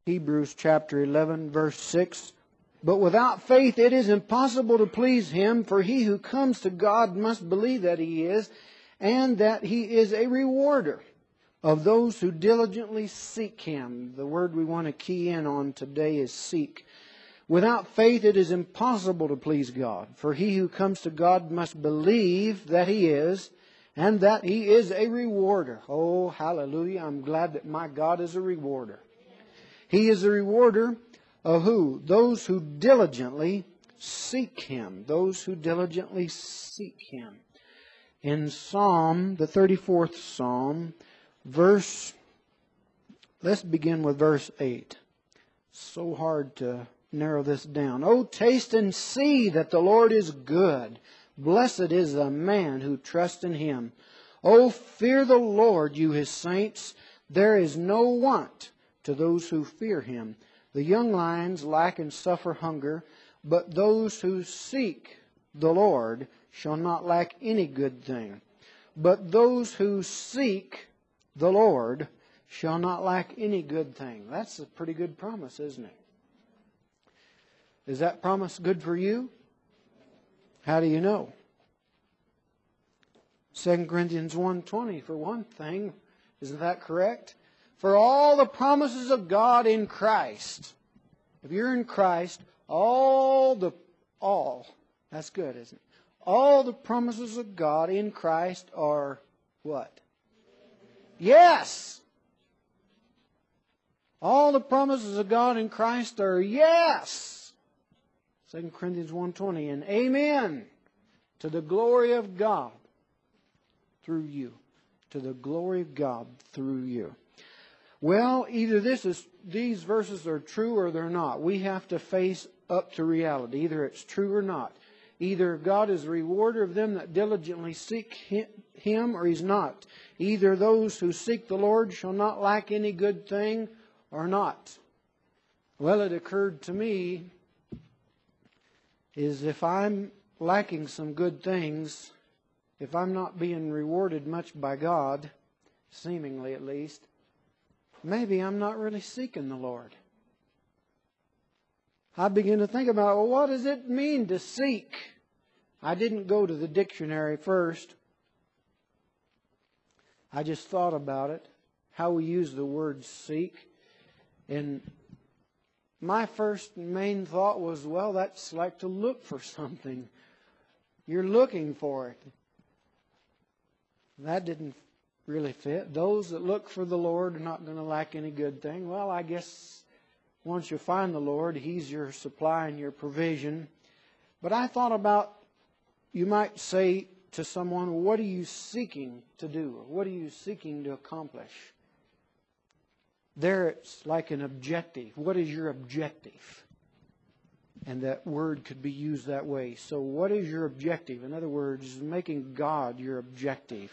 Hebrews chapter 11, verse 6. But without faith it is impossible to please Him, for he who comes to God must believe that He is, and that He is a rewarder of those who diligently seek Him. The word we want to key in on today is seek. Without faith it is impossible to please God, for he who comes to God must believe that He is, and that He is a rewarder. Oh, hallelujah. I'm glad that my God is a rewarder. He is a rewarder of who? Those who diligently seek Him. Those who diligently seek Him. In Psalm, the 34th Psalm, let's begin with verse 8. So hard to narrow this down. Oh, taste and see that the Lord is good. Blessed is the man who trusts in Him. Oh, fear the Lord, you His saints. There is no want to those who fear Him. The young lions lack and suffer hunger, but those who seek the Lord shall not lack any good thing. But those who seek the Lord shall not lack any good thing. That's a pretty good promise, isn't it? Is that promise good for you? How do you know? 2 Corinthians 1:20 for one thing. Isn't that correct? For all the promises of God in Christ. If you're in Christ, that's good, isn't it? All the promises of God in Christ are what? Yes! All the promises of God in Christ are yes! 2 Corinthians 1:20, and amen to the glory of God through you. To the glory of God through you. Well, either these verses are true or they're not. We have to face up to reality. Either it's true or not. Either God is a rewarder of them that diligently seek Him or He's not. Either those who seek the Lord shall not lack any good thing or not. Well, it occurred to me is if I'm lacking some good things, if I'm not being rewarded much by God, seemingly at least, maybe I'm not really seeking the Lord. I begin to think about, well, what does it mean to seek? I didn't go to the dictionary first. I just thought about it, how we use the word seek. And my first main thought was, well, that's like to look for something. You're looking for it. That didn't really fit. Those that look for the Lord are not going to lack any good thing. Well, I guess once you find the Lord, He's your supply and your provision. But I thought about, you might say to someone, what are you seeking to do? What are you seeking to accomplish? There it's like an objective. What is your objective? And that word could be used that way. So what is your objective? In other words, making God your objective.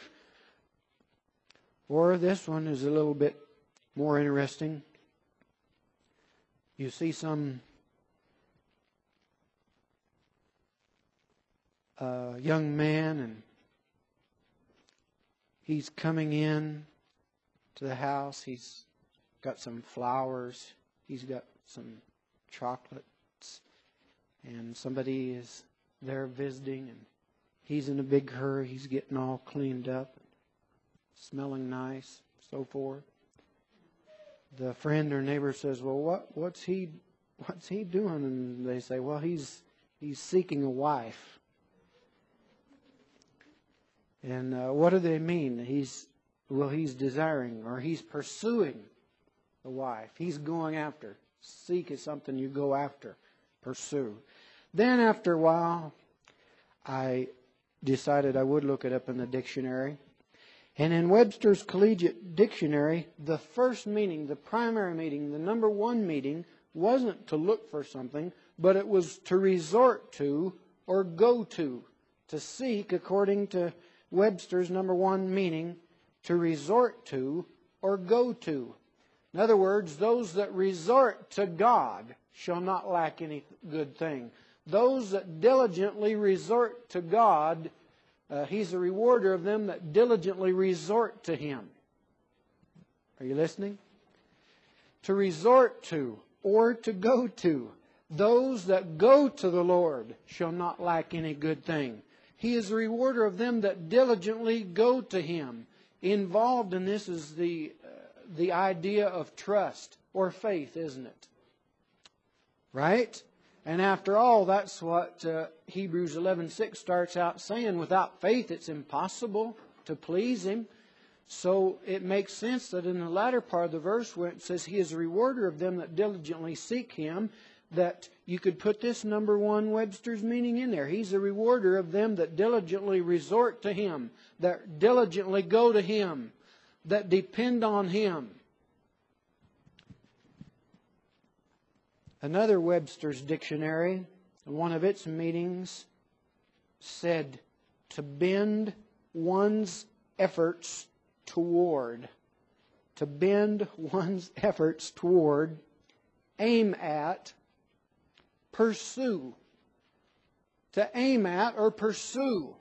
Or this one is a little bit more interesting. You see some young man, and he's coming in to the house. He's got some flowers. He's got some chocolates. And somebody is there visiting, and he's in a big hurry. He's getting all cleaned up, smelling nice, so forth. The friend or neighbor says, well, what's he doing? And they say, well, he's seeking a wife. And what do they mean? He's desiring, or he's pursuing a wife. He's going after. Seek is something you go after, pursue. Then after a while, I decided I would look it up in the dictionary. And in Webster's Collegiate Dictionary, the first meaning, the primary meaning, the number one meaning, wasn't to look for something, but it was to resort to or go to. To seek, according to Webster's number one meaning, to resort to or go to. In other words, those that resort to God shall not lack any good thing. Those that diligently resort to God, He's a rewarder of them that diligently resort to Him. Are you listening? to resort to, or to go to. Those that go to the Lord shall not lack any good thing. He is the rewarder of them that diligently go to Him. Involved in this is the idea of trust or faith, isn't it? Right? And after all, that's what Hebrews 11:6 starts out saying. Without faith, it's impossible to please Him. So it makes sense that in the latter part of the verse where it says He is a rewarder of them that diligently seek Him, that you could put this number one Webster's meaning in there. He's a rewarder of them that diligently resort to Him, that diligently go to Him, that depend on Him. Another Webster's dictionary, one of its meanings, said to bend one's efforts toward. To bend one's efforts toward, aim at, pursue. To aim at or pursue.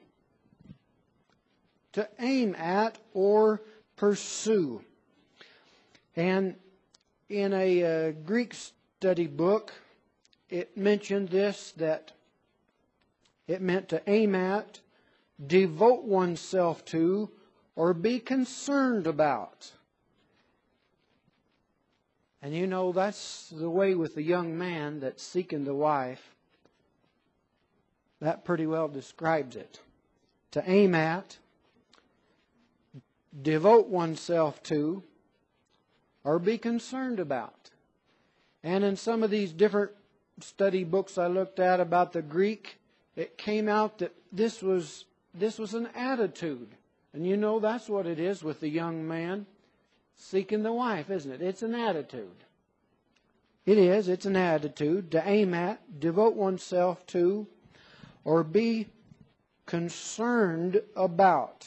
To aim at or pursue. And in a Greek study book, it mentioned this, that it meant to aim at, devote oneself to, or be concerned about. And you know, that's the way with the young man that's seeking the wife. That pretty well describes it. To aim at, devote oneself to, or be concerned about. And in some of these different study books I looked at about the Greek, it came out that this was an attitude. And you know, that's what it is with the young man seeking the wife, isn't it? It's an attitude. It is. It's an attitude to aim at, devote oneself to, or be concerned about.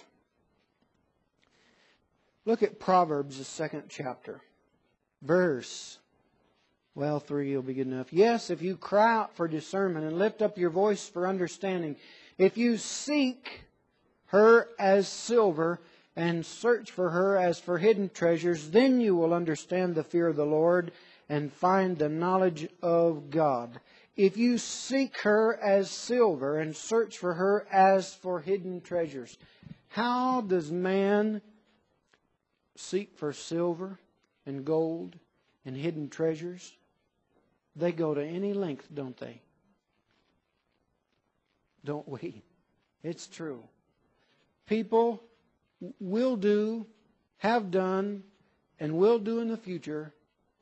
Look at Proverbs, the 2nd chapter. Verse 3 will be good enough. Yes, if you cry out for discernment and lift up your voice for understanding, if you seek her as silver and search for her as for hidden treasures, then you will understand the fear of the Lord and find the knowledge of God. If you seek her as silver and search for her as for hidden treasures. How does man seek for silver and gold and hidden treasures? They go to any length, don't they? Don't we? It's true. People will do, have done, and will do in the future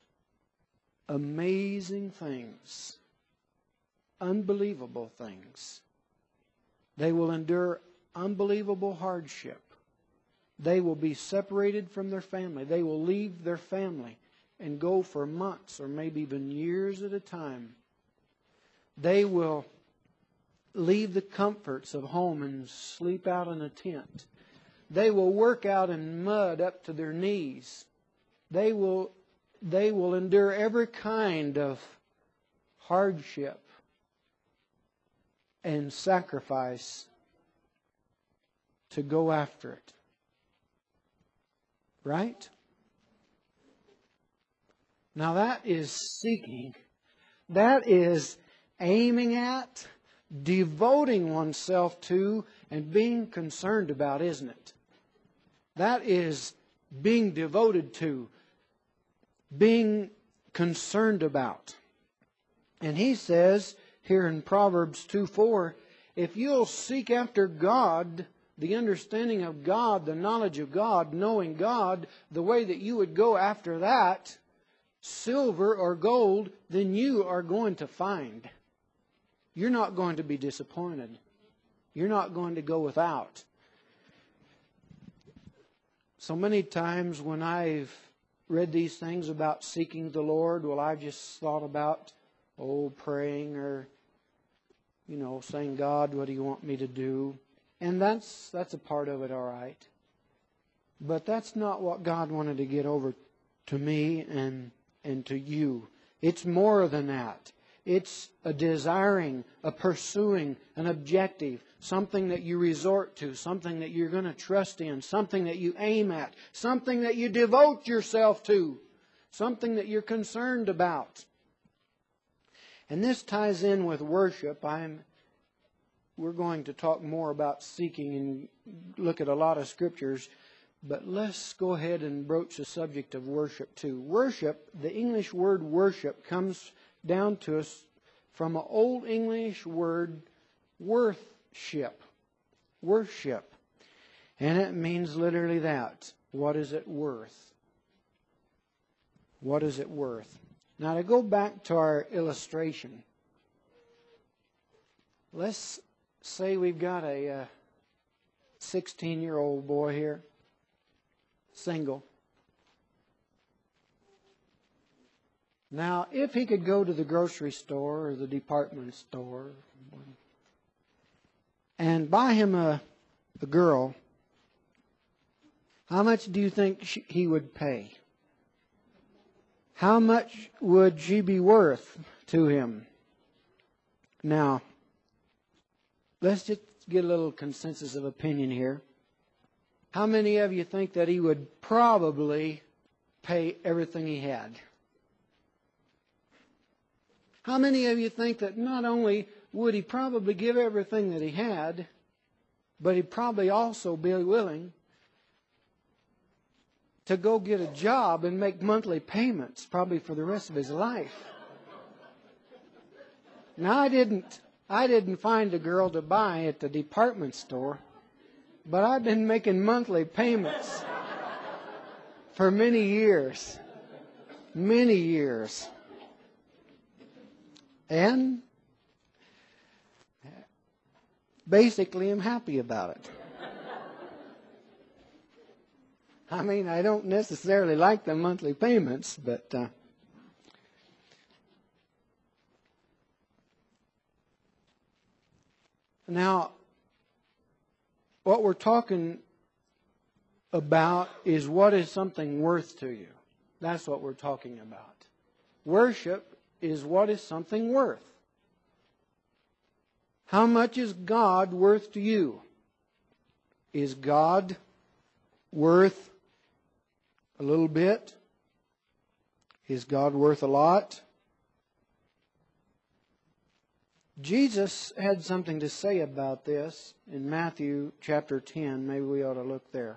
amazing things. Unbelievable things. They will endure unbelievable hardship. They will be separated from their family. They will leave their family and go for months or maybe even years at a time. They will leave the comforts of home and sleep out in a tent. They will work out in mud up to their knees. They will endure every kind of hardship and sacrifice to go after it. Right? Now that is seeking. That is aiming at, devoting oneself to, and being concerned about, isn't it? That is being devoted to, being concerned about. And he says here in Proverbs 2:4, if you'll seek after God, the understanding of God, the knowledge of God, knowing God, the way that you would go after that, silver or gold, then you are going to find. You're not going to be disappointed. You're not going to go without. So many times when I've read these things about seeking the Lord, well, I've just thought about, praying or, saying, God, what do you want me to do? And that's a part of it, all right. But that's not what God wanted to get over to me and to you. It's more than that. It's a desiring, a pursuing, an objective, something that you resort to, something that you're going to trust in, something that you aim at, something that you devote yourself to, something that you're concerned about. And this ties in with worship. We're going to talk more about seeking and look at a lot of scriptures, but let's go ahead and broach the subject of worship too. Worship, the English word worship, comes down to us from an Old English word, worthship. Worship. And it means literally that. What is it worth? What is it worth? Now to go back to our illustration. Let's say we've got a 16-year-old boy here, single. Now, if he could go to the grocery store or the department store and buy him a girl, how much do you think he would pay? How much would she be worth to him? Now, let's just get a little consensus of opinion here. How many of you think that he would probably pay everything he had? How many of you think that not only would he probably give everything that he had, but he'd probably also be willing to go get a job and make monthly payments, probably for the rest of his life? Now, I didn't find a girl to buy at the department store, but I've been making monthly payments for many years. Many years. And basically I'm happy about it. I mean, I don't necessarily like the monthly payments, but now what we're talking about is what is something worth to you. That's what we're talking about. Worship is what is something worth. How much is God worth to you? Is God worth a little bit? Is God worth a lot? Jesus had something to say about this in Matthew chapter 10. Maybe we ought to look there.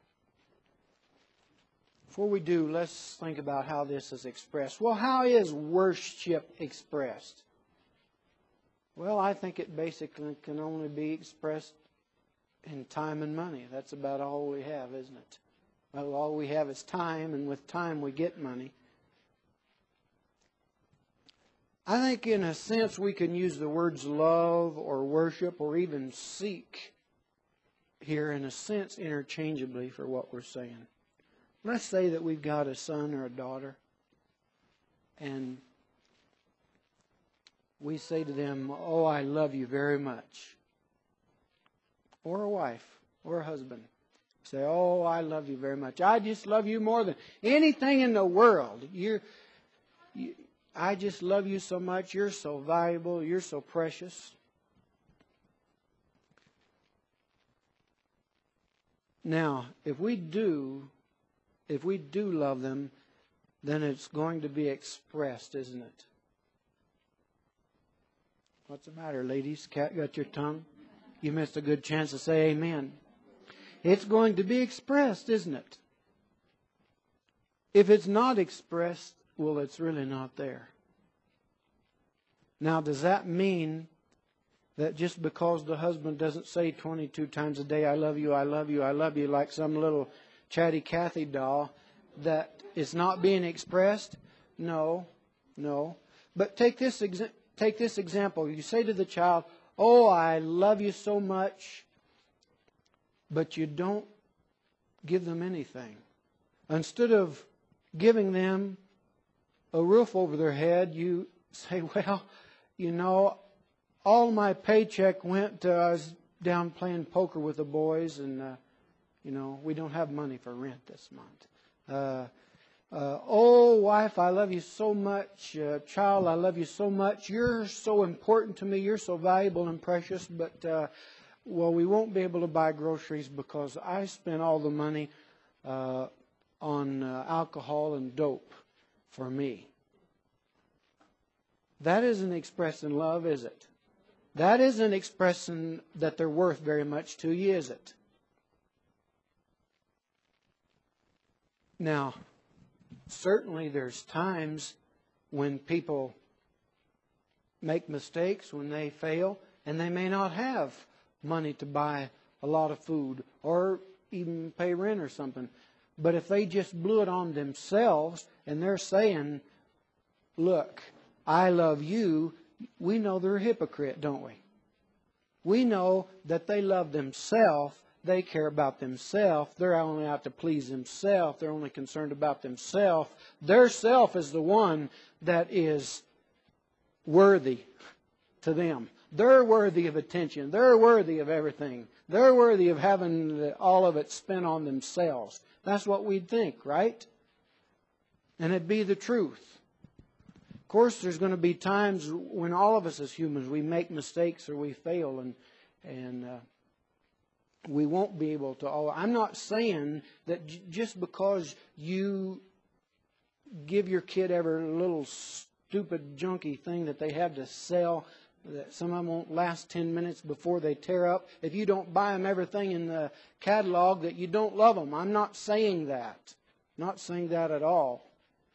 Before we do, let's think about how this is expressed. Well, how is worship expressed? Well, I think it basically can only be expressed in time and money. That's about all we have, isn't it? Well, all we have is time, and with time we get money. I think in a sense we can use the words love or worship or even seek here in a sense interchangeably for what we're saying. Let's say that we've got a son or a daughter and we say to them, "Oh, I love you very much." Or a wife or a husband. Say, "Oh, I love you very much. I just love you more than anything in the world. I just love you so much. You're so valuable. You're so precious." Now, if we do love them, then it's going to be expressed, isn't it? What's the matter, ladies? Cat got your tongue? You missed a good chance to say amen. It's going to be expressed, isn't it? If it's not expressed, well, it's really not there. Now, does that mean that just because the husband doesn't say 22 times a day, "I love you, I love you, I love you," like some little chatty Cathy doll, that it's not being expressed? No. But take this example. You say to the child, "Oh, I love you so much," but you don't give them anything. Instead of giving them a roof over their head, you say, "Well, all my paycheck went to, I was down playing poker with the boys, and we don't have money for rent this month. Oh, wife, I love you so much. Child, I love you so much. You're so important to me. You're so valuable and precious. But, we won't be able to buy groceries because I spent all the money on alcohol and dope. for me. That isn't expressing love, is it? That isn't expressing that they're worth very much to you, is it? Now, certainly there's times when people make mistakes, when they fail, and they may not have money to buy a lot of food or even pay rent or something. But if they just blew it on themselves and they're saying, look, I love you, we know they're a hypocrite, don't we? We know that they love themselves. They care about themselves. They're only out to please themselves. They're only concerned about themselves. Their self is the one that is worthy to them. They're worthy of attention. They're worthy of everything. They're worthy of having all of it spent on themselves. That's what we'd think, right? And it'd be the truth. Of course, there's going to be times when all of us as humans, we make mistakes or we fail, and we won't be able to. I'm not saying that just because you give your kid every little stupid junky thing that they have to sell, that some of them won't last 10 minutes before they tear up. If you don't buy them everything in the catalog, that you don't love them. I'm not saying that. Not saying that at all.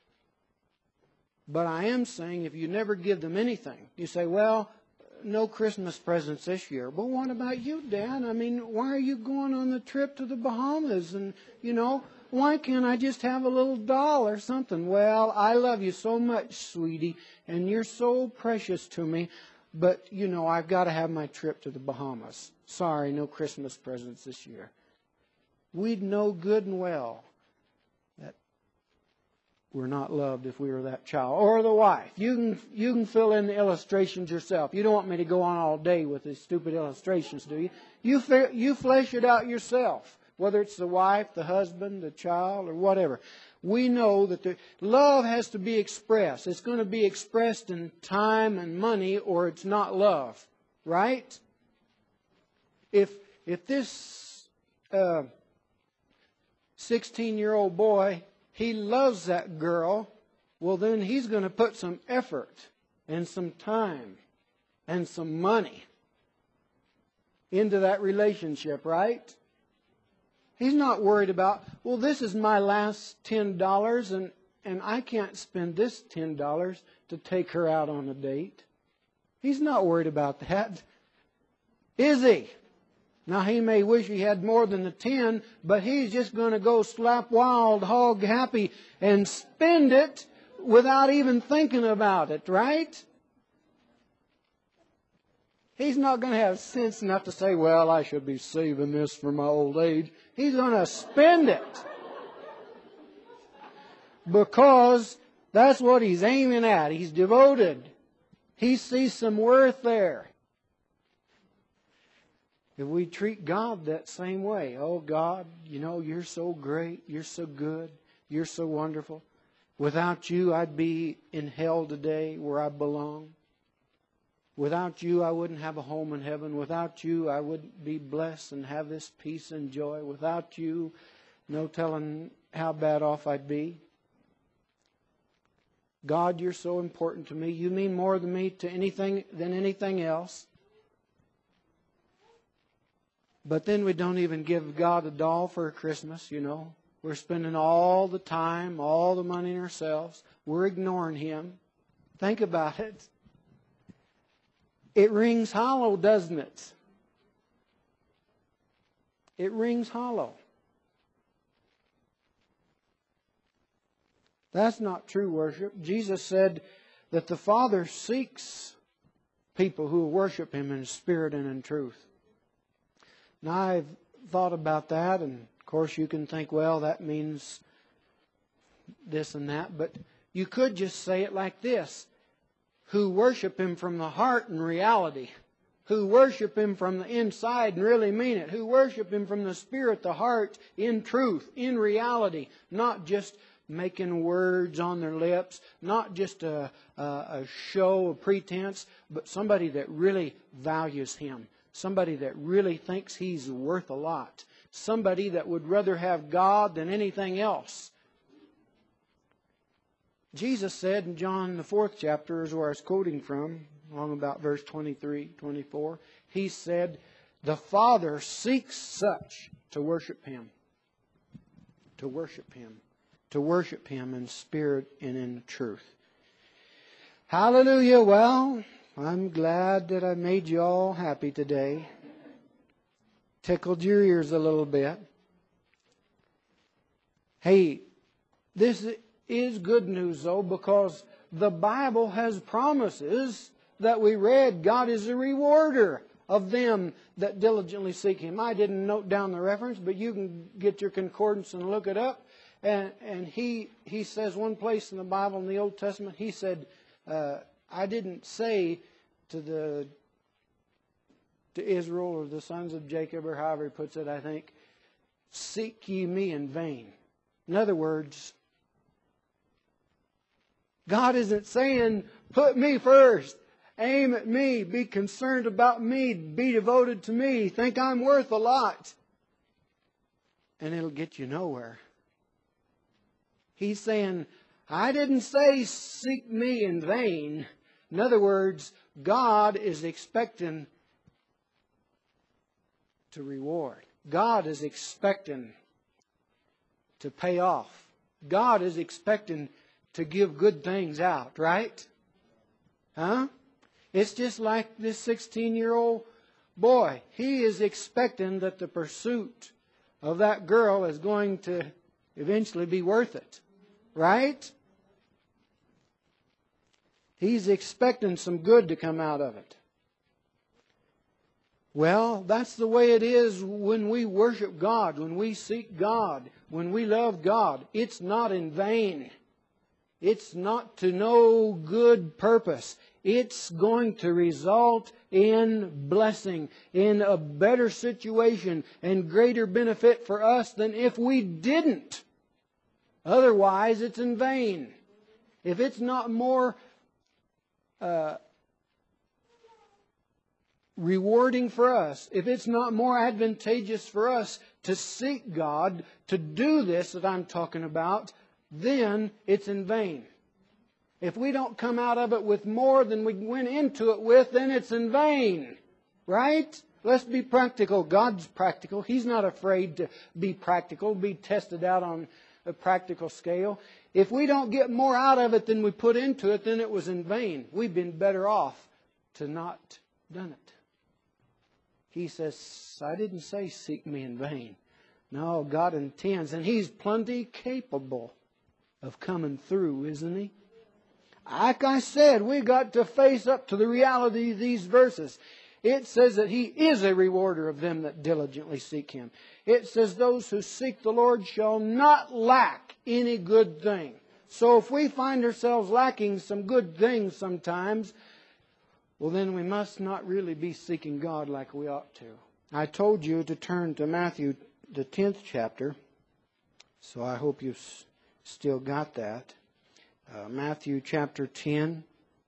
But I am saying if you never give them anything, you say, well, no Christmas presents this year. Well, what about you, Dad? I mean, why are you going on the trip to the Bahamas? And, why can't I just have a little doll or something? Well, I love you so much, sweetie, and you're so precious to me. But, I've got to have my trip to the Bahamas. Sorry, no Christmas presents this year. We'd know good and well that we're not loved if we were that child. Or the wife. You can fill in the illustrations yourself. You don't want me to go on all day with these stupid illustrations, do you? You flesh it out yourself. Whether it's the wife, the husband, the child, or whatever. We know that the love has to be expressed. It's going to be expressed in time and money, or it's not love. Right? If this 16-year-old boy, he loves that girl, well then he's going to put some effort and some time and some money into that relationship, right? He's not worried about, well, this is my last $10 and I can't spend this $10 to take her out on a date. He's not worried about that, is he? Now, he may wish he had more than the 10, but he's just going to go slap wild, hog happy, and spend it without even thinking about it, right? He's not going to have sense enough to say, well, I should be saving this for my old age. He's going to spend it. Because that's what he's aiming at. He's devoted. He sees some worth there. If we treat God that same way, oh God, you're so great, you're so good, you're so wonderful. Without you, I'd be in hell today where I belong. Without you, I wouldn't have a home in heaven. Without you, I wouldn't be blessed and have this peace and joy. Without you, no telling how bad off I'd be. God, you're so important to me. You mean more to me than anything else. But then we don't even give God a doll for Christmas, We're spending all the time, all the money on ourselves. We're ignoring Him. Think about it. It rings hollow, doesn't it? It rings hollow. That's not true worship. Jesus said that the Father seeks people who worship Him in spirit and in truth. Now, I've thought about that, and of course you can think, well, that means this and that, but you could just say it like this. Who worship Him from the heart and reality. Who worship Him from the inside and really mean it. Who worship Him from the spirit, the heart, in truth, in reality. Not just making words on their lips. Not just a show, a pretense, but somebody that really values Him. Somebody that really thinks He's worth a lot. Somebody that would rather have God than anything else. Jesus said in John the 4th chapter, is where I was quoting from, along about verse 23, 24. He said, the Father seeks such to worship Him. To worship Him. To worship Him in spirit and in truth. Hallelujah. Well, I'm glad that I made you all happy today. Tickled your ears a little bit. Hey, this is good news though, because the Bible has promises that we read. God is a rewarder of them that diligently seek Him. I didn't note down the reference, but you can get your concordance and look it up. And he says one place in the Bible, in the Old Testament, He said, I didn't say to Israel or the sons of Jacob, or however He puts it, I think, seek ye me in vain. In other words, God isn't saying, put me first, aim at me, be concerned about me, be devoted to me, think I'm worth a lot. And it'll get you nowhere. He's saying, I didn't say seek me in vain. In other words, God is expecting to reward. God is expecting to pay off. God is expecting to give good things out, right? Huh? It's just like this 16-year-old boy. He is expecting that the pursuit of that girl is going to eventually be worth it. Right? He's expecting some good to come out of it. Well, that's the way it is when we worship God, when we seek God, when we love God. It's not in vain. It's not to no good purpose. It's going to result in blessing, in a better situation and greater benefit for us than if we didn't. Otherwise, it's in vain. If it's not more rewarding for us, if it's not more advantageous for us to seek God, to do this that I'm talking about, then it's in vain. If we don't come out of it with more than we went into it with, then it's in vain. Right? Let's be practical. God's practical. He's not afraid to be practical, be tested out on a practical scale. If we don't get more out of it than we put into it, then it was in vain. We've been better off to not done it. He says, I didn't say seek me in vain. No, God intends, and He's plenty capable of coming through, isn't He? Like I said, we got to face up to the reality of these verses. It says that He is a rewarder of them that diligently seek Him. It says those who seek the Lord shall not lack any good thing. So if we find ourselves lacking some good things sometimes, well then we must not really be seeking God like we ought to. I told you to turn to Matthew, the 10th chapter. So I hope you've still got that. Matthew chapter 10,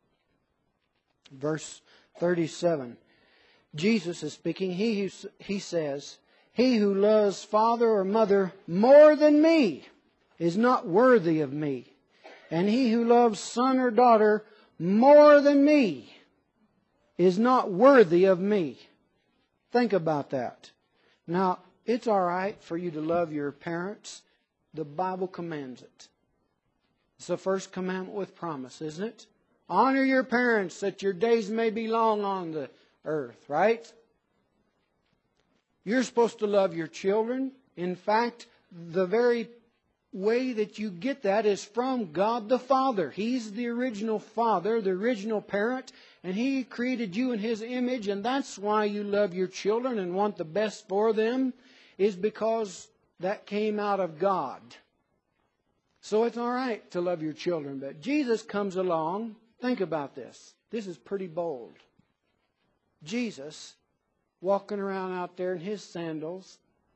verse 37. Jesus is speaking. He says, he who loves father or mother more than me is not worthy of me. And he who loves son or daughter more than me is not worthy of me. Think about that. Now, it's all right for you to love your parents. The Bible commands it. It's the first commandment with promise, isn't it? Honor your parents that your days may be long on the earth, right? You're supposed to love your children. In fact, the very way that you get that is from God the Father. He's the original Father, the original parent, and He created you in His image, and that's why you love your children and want the best for them, is because that came out of God. So it's all right to love your children, but Jesus comes along. Think about this. This is pretty bold. Jesus walking around out there in His sandals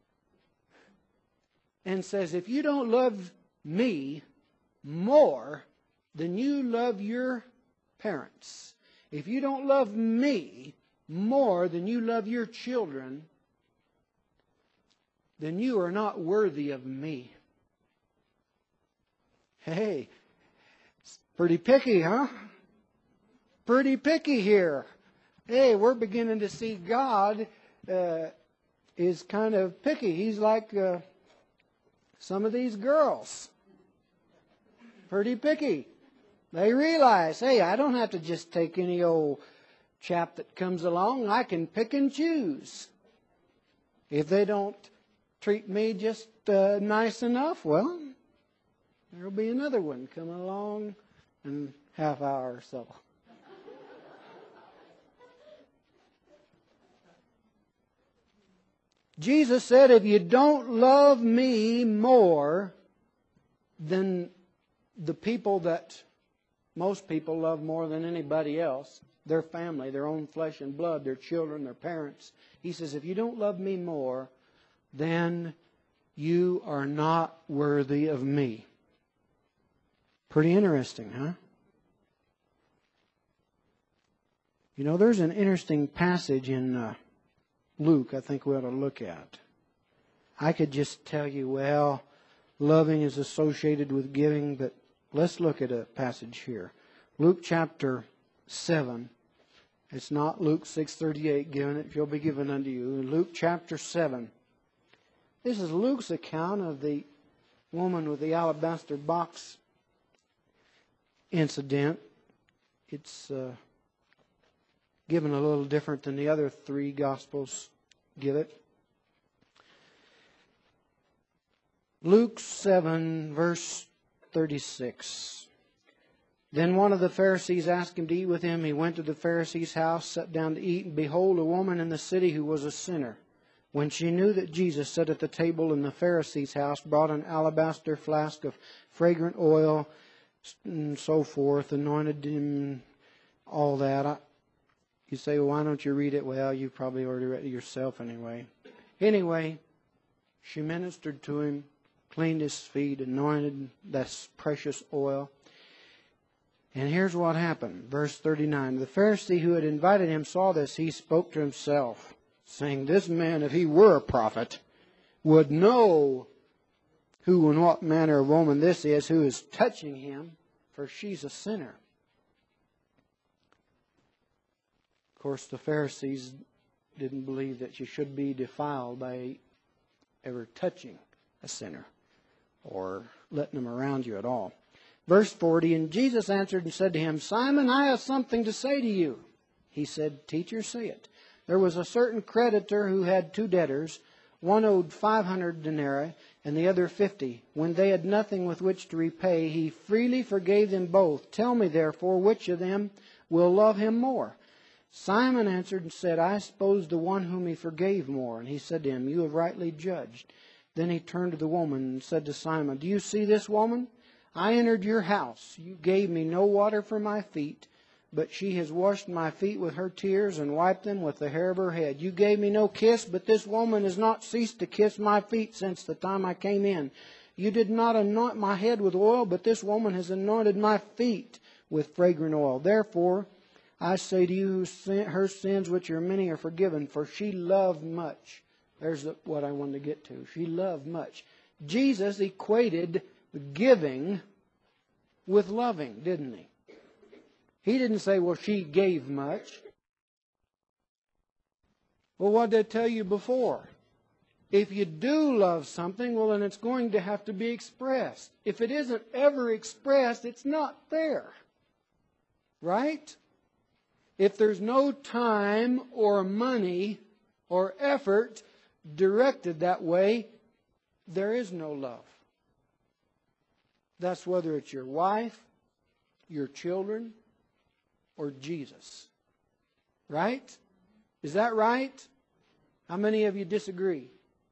and says, if you don't love me more than you love your parents, if you don't love me more than you love your children, then you are not worthy of me. Hey, Pretty picky, huh? Pretty picky here. Hey, we're beginning to see God is kind of picky. He's like some of these girls. Pretty picky. They realize, hey, I don't have to just take any old chap that comes along. I can pick and choose. If they don't treat me just nice enough, well, there'll be another one coming along in a half hour or so. Jesus said, if you don't love me more than the people that most people love more than anybody else, their family, their own flesh and blood, their children, their parents, he says, if you don't love me more, then you are not worthy of me. Pretty interesting, huh? You know, there's an interesting passage in Luke I think we ought to look at. I could just tell you, well, loving is associated with giving, but let's look at a passage here. Luke chapter 7. It's not Luke 6:38, given it shall be given unto you. Luke chapter 7. This is Luke's account of the woman with the alabaster box incident. It's given a little different than the other three Gospels give it. Luke 7, verse 36. Then one of the Pharisees asked him to eat with him. He went to the Pharisee's house, sat down to eat, and behold, a woman in the city who was a sinner, when she knew that Jesus sat at the table in the Pharisee's house, brought an alabaster flask of fragrant oil, and so forth, anointed him, all that. You say, well, why don't you read it? Well, you probably already read it yourself anyway. Anyway, she ministered to him, cleaned his feet, anointed that precious oil. And here's what happened. Verse 39. The Pharisee who had invited him saw this. He spoke to himself, saying, this man, if he were a prophet, would know who and what manner of woman this is who is touching him, for she's a sinner. Of course, the Pharisees didn't believe that you should be defiled by ever touching a sinner or letting them around you at all. Verse 40, and Jesus answered and said to him, Simon, I have something to say to you. He said, Teacher, say it. There was a certain creditor who had two debtors. One owed 500 denarii and the other 50. When they had nothing with which to repay, he freely forgave them both. Tell me, therefore, which of them will love him more? Simon answered and said, I suppose the one whom he forgave more. And he said to him, You have rightly judged. Then he turned to the woman and said to Simon, Do you see this woman? I entered your house. You gave me no water for my feet, but she has washed my feet with her tears and wiped them with the hair of her head. You gave me no kiss, but this woman has not ceased to kiss my feet since the time I came in. You did not anoint my head with oil, but this woman has anointed my feet with fragrant oil. Therefore, I say to you, her sins, which are many, are forgiven, for she loved much. There's what I wanted to get to. She loved much. Jesus equated giving with loving, didn't he? He didn't say, well, she gave much. Well, what did I tell you before? If you do love something, well, then it's going to have to be expressed. If it isn't ever expressed, it's not there. Right? If there's no time or money or effort directed that way, there is no love. That's whether it's your wife, your children, or Jesus. Right? Is that right? How many of you disagree?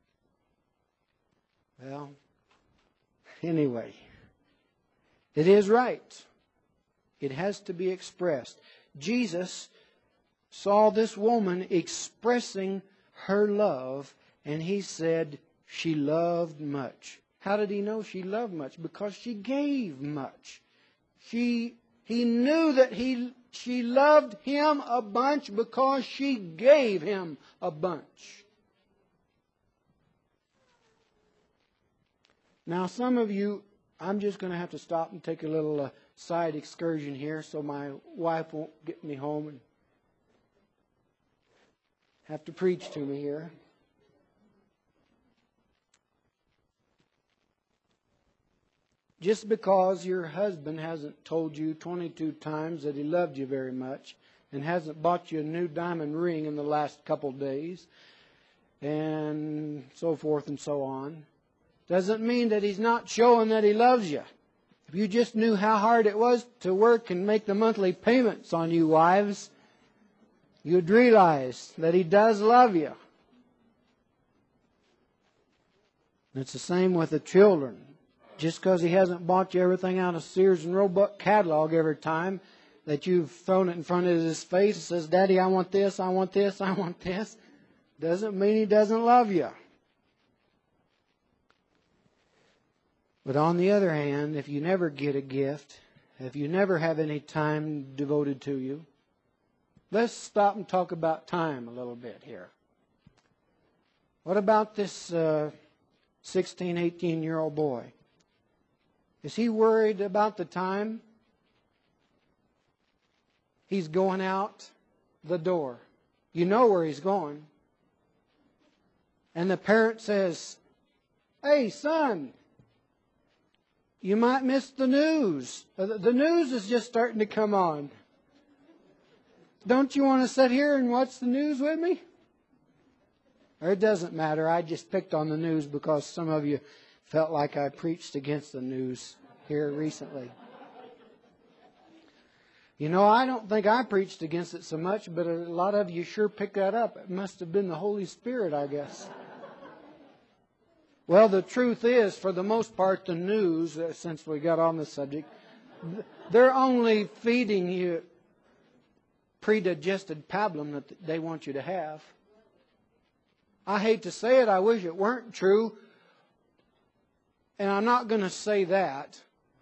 Well, anyway, it is right. It has to be expressed. Jesus saw this woman expressing her love, and he said she loved much. How did he know she loved much? Because she gave much. He knew that she loved him a bunch because she gave him a bunch. Now, some of you, I'm just going to have to stop and take a little side excursion here so my wife won't get me home and have to preach to me here. Just because your husband hasn't told you 22 times that he loved you very much and hasn't bought you a new diamond ring in the last couple days and so forth and so on, doesn't mean that he's not showing that he loves you. If you just knew how hard it was to work and make the monthly payments on you wives, you'd realize that he does love you. And it's the same with the children. Just because he hasn't bought you everything out of Sears and Roebuck catalog every time that you've thrown it in front of his face and says, Daddy, I want this, I want this, I want this, doesn't mean he doesn't love you. But on the other hand, if you never get a gift, if you never have any time devoted to you, let's stop and talk about time a little bit here. What about this 16, 18-year-old boy? Is he worried about the time? He's going out the door. You know where he's going. And the parent says, Hey, son, you might miss the news. The news is just starting to come on. Don't you want to sit here and watch the news with me? Or it doesn't matter. I just picked on the news because some of you felt like I preached against the news here recently. You know, I don't think I preached against it so much, but a lot of you sure picked that up. It must have been the Holy Spirit, I guess. Well, the truth is, for the most part, the news, since we got on the subject, they're only feeding you predigested pablum that they want you to have. I hate to say it, I wish it weren't true, and I'm not going to say that.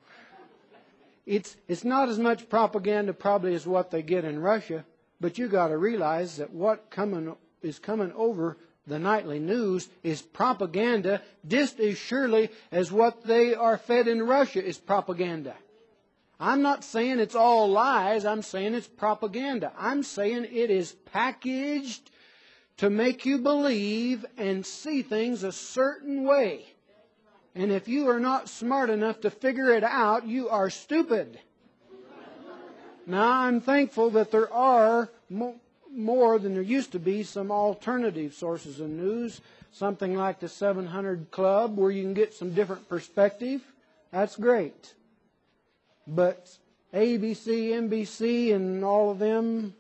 It's not as much propaganda probably as what they get in Russia, but you got to realize that what is coming over the nightly news is propaganda just as surely as what they are fed in Russia is propaganda. I'm not saying it's all lies. I'm saying it's propaganda. I'm saying it is packaged to make you believe and see things a certain way. And if you are not smart enough to figure it out, you are stupid. Now, I'm thankful that there are more than there used to be some alternative sources of news, something like the 700 Club where you can get some different perspective. That's great. But ABC, NBC, and all of them,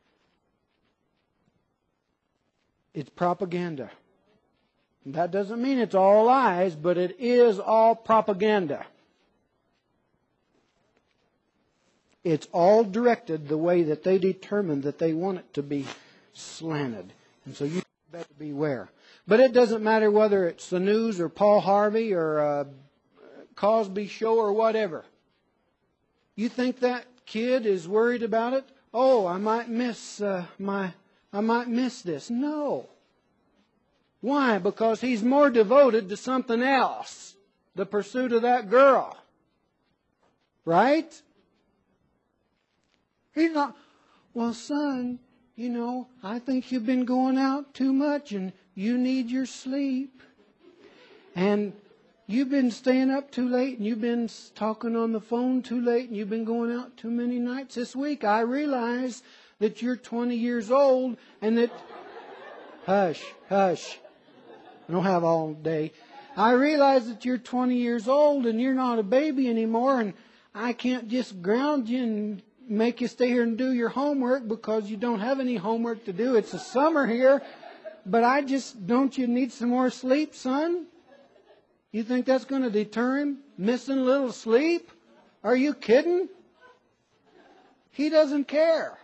it's propaganda. That doesn't mean it's all lies, but it is all propaganda. It's all directed the way that they determine that they want it to be slanted. And so you better beware. But it doesn't matter whether it's the news or Paul Harvey or a Cosby show or whatever. You think that kid is worried about it? Oh, I might miss this. No. Why? Because he's more devoted to something else. The pursuit of that girl. Right? He's not, well, son, you know, I think you've been going out too much and you need your sleep. And you've been staying up too late and you've been talking on the phone too late and you've been going out too many nights this week. I realize that you're 20 years old and that... Hush, hush. I don't have all day. I realize that you're 20 years old and you're not a baby anymore and I can't just ground you and make you stay here and do your homework because you don't have any homework to do. It's the summer here, but don't you need some more sleep, son? You think that's going to deter him? Missing a little sleep? Are you kidding? He doesn't care.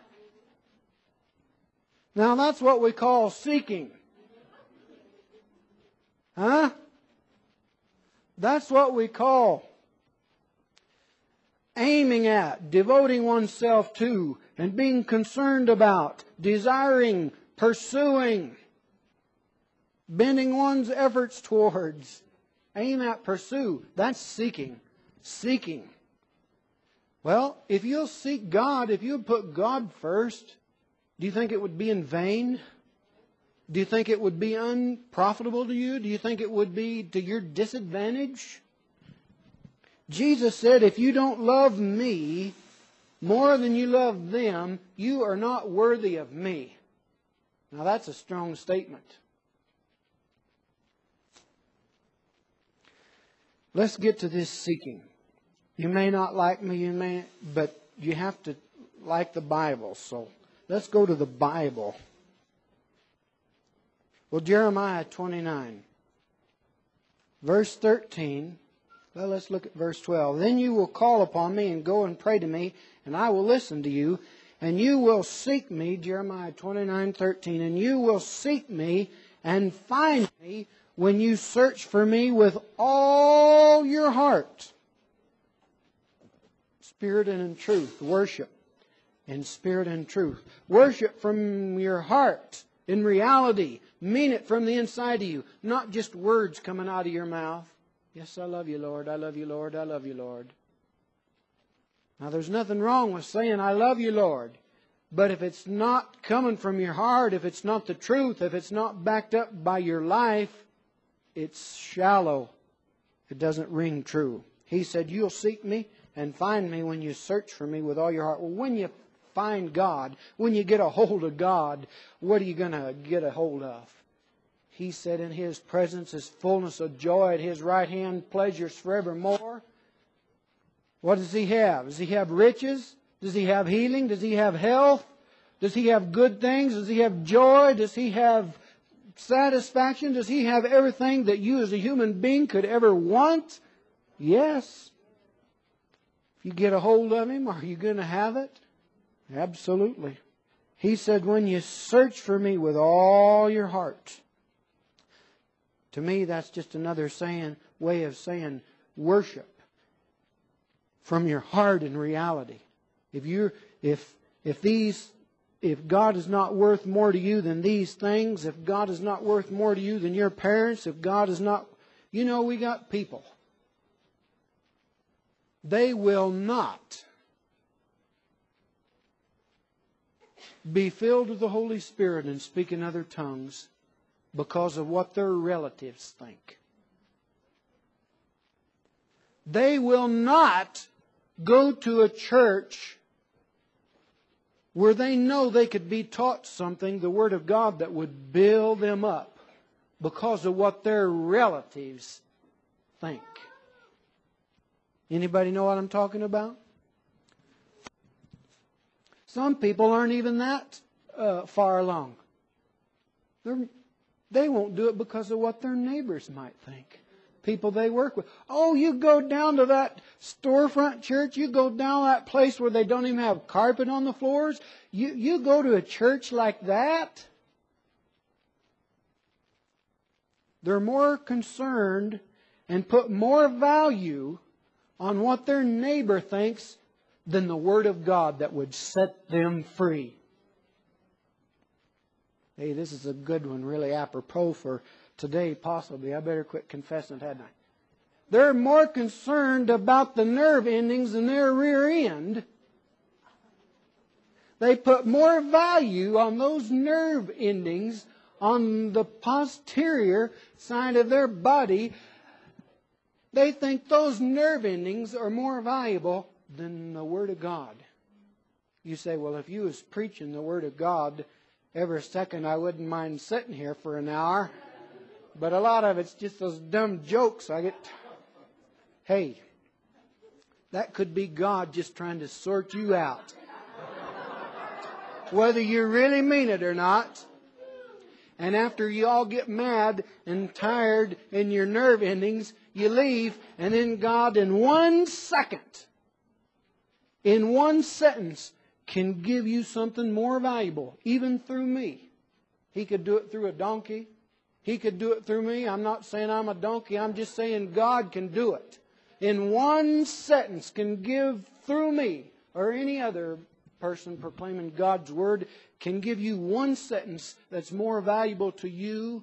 Now that's what we call seeking. Huh? That's what we call aiming at, devoting oneself to, and being concerned about, desiring, pursuing, bending one's efforts towards. Aim at, pursue. That's seeking. Seeking. Well, if you'll seek God, if you'll put God first, do you think it would be in vain? Do you think it would be unprofitable to you? Do you think it would be to your disadvantage? Jesus said, if you don't love me more than you love them, you are not worthy of me. Now that's a strong statement. Let's get to this seeking. You may not like me, but you have to like the Bible. So let's go to the Bible. Well, Jeremiah 29, verse 13. Well, let's look at verse 12. Then you will call upon me and go and pray to me, and I will listen to you. And you will seek me, Jeremiah 29:13, and you will seek me and find me when you search for me with all your heart. Spirit and in truth. Worship in spirit and truth. Worship from your heart. In reality. Mean it from the inside of you. Not just words coming out of your mouth. Yes, I love you, Lord. I love you, Lord. I love you, Lord. Now, there's nothing wrong with saying, I love you, Lord. But if it's not coming from your heart, if it's not the truth, if it's not backed up by your life, it's shallow. It doesn't ring true. He said, you'll seek me and find me when you search for me with all your heart. Well, when you find God, when you get a hold of God, what are you going to get a hold of? He said in His presence is fullness of joy. At His right hand pleasures forevermore. What does He have? Does He have riches? Does He have healing? Does He have health? Does He have good things? Does He have joy? Does He have satisfaction? Does He have everything that you as a human being could ever want? Yes. If you get a hold of Him, are you going to have it? Absolutely. He said, when you search for me with all your heart. To me, that's just another way of saying worship from your heart in reality. If God is not worth more to you than these things, if God is not worth more to you than your parents, if God is not, we got people. They will not be filled with the Holy Spirit and speak in other tongues because of what their relatives think. They will not go to a church where they know they could be taught something, the Word of God, that would build them up because of what their relatives think. Anybody know what I'm talking about? Some people aren't even that far along. They won't do it because of what their neighbors might think. People they work with. Oh, you go down to that storefront church. You go down that place where they don't even have carpet on the floors. You go to a church like that. They're more concerned and put more value on what their neighbor thinks than the Word of God that would set them free. Hey, this is a good one, really apropos for today, possibly. I better quit confessing, hadn't I? They're more concerned about the nerve endings in their rear end. They put more value on those nerve endings on the posterior side of their body. They think those nerve endings are more valuable than the Word of God. You say, well, if you was preaching the Word of God every second, I wouldn't mind sitting here for an hour. But a lot of it's just those dumb jokes I get. Hey, that could be God just trying to sort you out. Whether you really mean it or not. And after you all get mad and tired in your nerve endings, you leave, and then God in 1 second, in one sentence, can give you something more valuable, even through me. He could do it through a donkey. He could do it through me. I'm not saying I'm a donkey. I'm just saying God can do it. In one sentence can give through me or any other person proclaiming God's Word can give you one sentence that's more valuable to you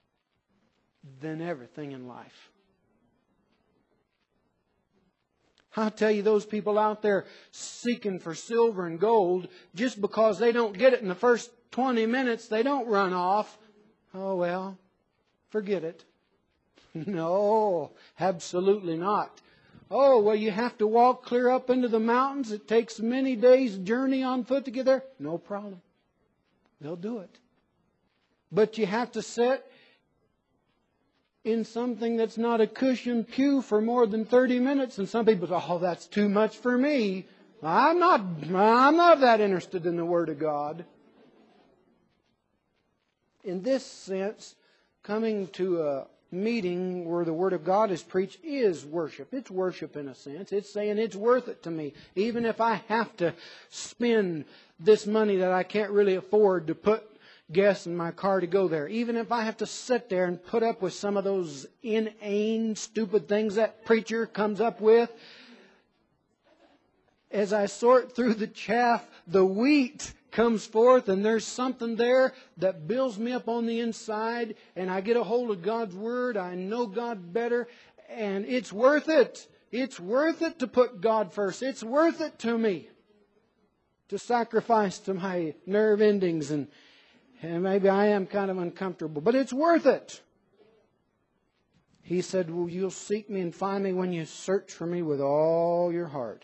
than everything in life. I'll tell you, those people out there seeking for silver and gold, just because they don't get it in the first 20 minutes, they don't run off. Oh, well, forget it. No, absolutely not. Oh, well, you have to walk clear up into the mountains. It takes many days' journey on foot to get there. No problem. They'll do it. But you have to sit in something that's not a cushioned pew for more than 30 minutes. And some people say, oh, that's too much for me. I'm not that interested in the Word of God. In this sense, coming to a meeting where the Word of God is preached is worship. It's worship in a sense. It's saying it's worth it to me. Even if I have to spend this money that I can't really afford to put gas in my car to go there. Even if I have to sit there and put up with some of those inane, stupid things that preacher comes up with. As I sort through the chaff, the wheat comes forth, and there's something there that builds me up on the inside, and I get a hold of God's Word. I know God better, and it's worth it. It's worth it to put God first. It's worth it to me to sacrifice to my nerve endings, and maybe I am kind of uncomfortable, but it's worth it. He said, well, you'll seek me and find me when you search for me with all your heart.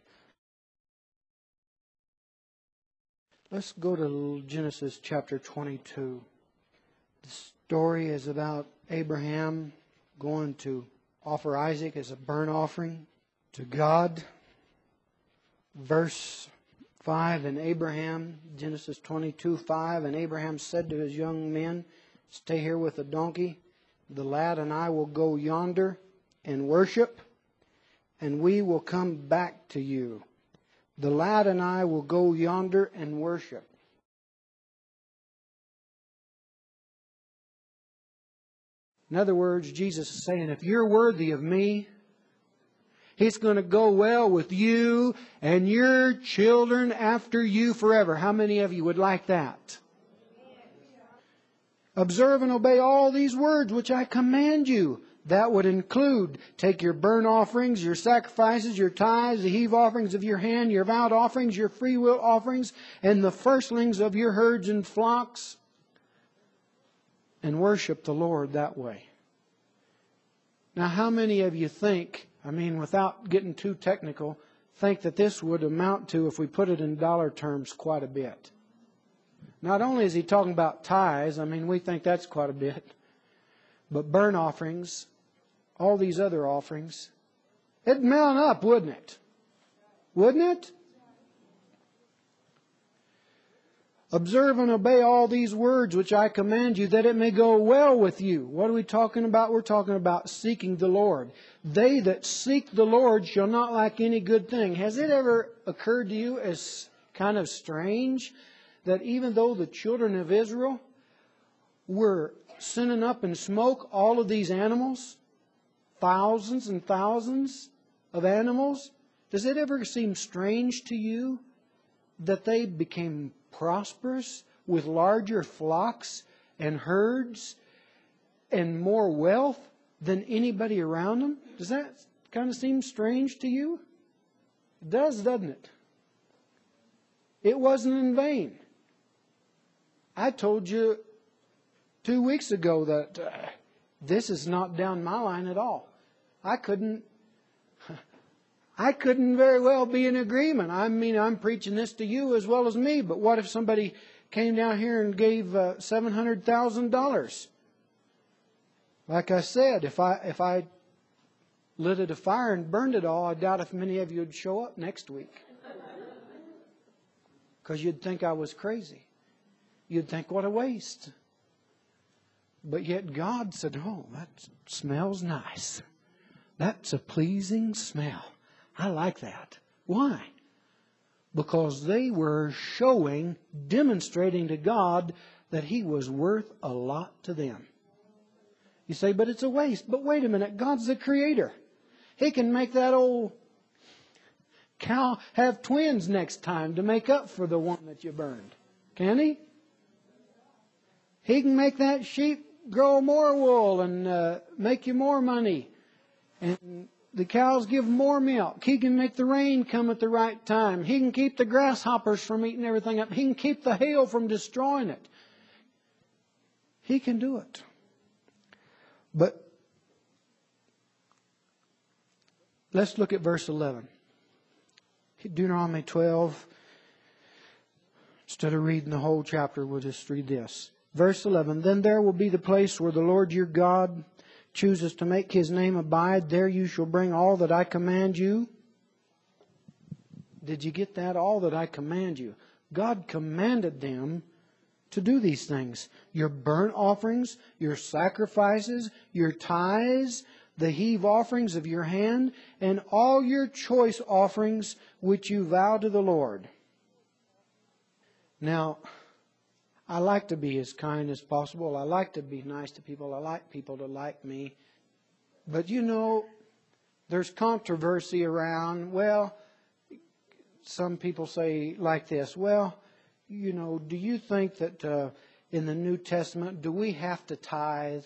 Let's go to Genesis chapter 22. The story is about Abraham going to offer Isaac as a burnt offering to God. Verse 5, and Abraham, Genesis 22:5, and Abraham said to his young men, stay here with the donkey. The lad and I will go yonder and worship, and we will come back to you. The lad and I will go yonder and worship. In other words, Jesus is saying, if you're worthy of me, it's going to go well with you and your children after you forever. How many of you would like that? Observe and obey all these words which I command you. That would include take your burnt offerings, your sacrifices, your tithes, the heave offerings of your hand, your vowed offerings, your freewill offerings, and the firstlings of your herds and flocks, and worship the Lord that way. Now, how many of you think, without getting too technical, think that this would amount to, if we put it in dollar terms, quite a bit? Not only is he talking about tithes, we think that's quite a bit, but burnt offerings, all these other offerings, it'd mount up, wouldn't it? Wouldn't it? Observe and obey all these words which I command you, that it may go well with you. What are we talking about? We're talking about seeking the Lord. They that seek the Lord shall not lack any good thing. Has it ever occurred to you as kind of strange that even though the children of Israel were sending up in smoke all of these animals, thousands and thousands of animals, does it ever seem strange to you that they became prosperous with larger flocks and herds and more wealth than anybody around them? Does that kind of seem strange to you? It does, doesn't it? It wasn't in vain. I told you 2 weeks ago that this is not down my line at all. I couldn't very well be in agreement. I'm preaching this to you as well as me, but what if somebody came down here and gave $700,000? Like I said, if I lit it afire and burned it all, I doubt if many of you would show up next week. Because you'd think I was crazy. You'd think, what a waste. But yet God said, oh, that smells nice. That's a pleasing smell. I like that. Why? Because they were demonstrating to God that He was worth a lot to them. You say, but it's a waste. But wait a minute, God's the Creator. He can make that old cow have twins next time to make up for the one that you burned. Can He? He can make that sheep grow more wool and make you more money. And the cows give more milk. He can make the rain come at the right time. He can keep the grasshoppers from eating everything up. He can keep the hail from destroying it. He can do it. But let's look at verse 11. Deuteronomy 12. Instead of reading the whole chapter, we'll just read this. Verse 11. Then there will be the place where the Lord your God chooses to make His name abide. There you shall bring all that I command you. Did you get that? All that I command you. God commanded them to do these things. Your burnt offerings, your sacrifices, your tithes, the heave offerings of your hand, and all your choice offerings which you vow to the Lord. Now, I like to be as kind as possible. I like to be nice to people. I like people to like me. But you know, there's controversy around. Well, some people say like this. Well, you know, do you think that in the New Testament, do we have to tithe?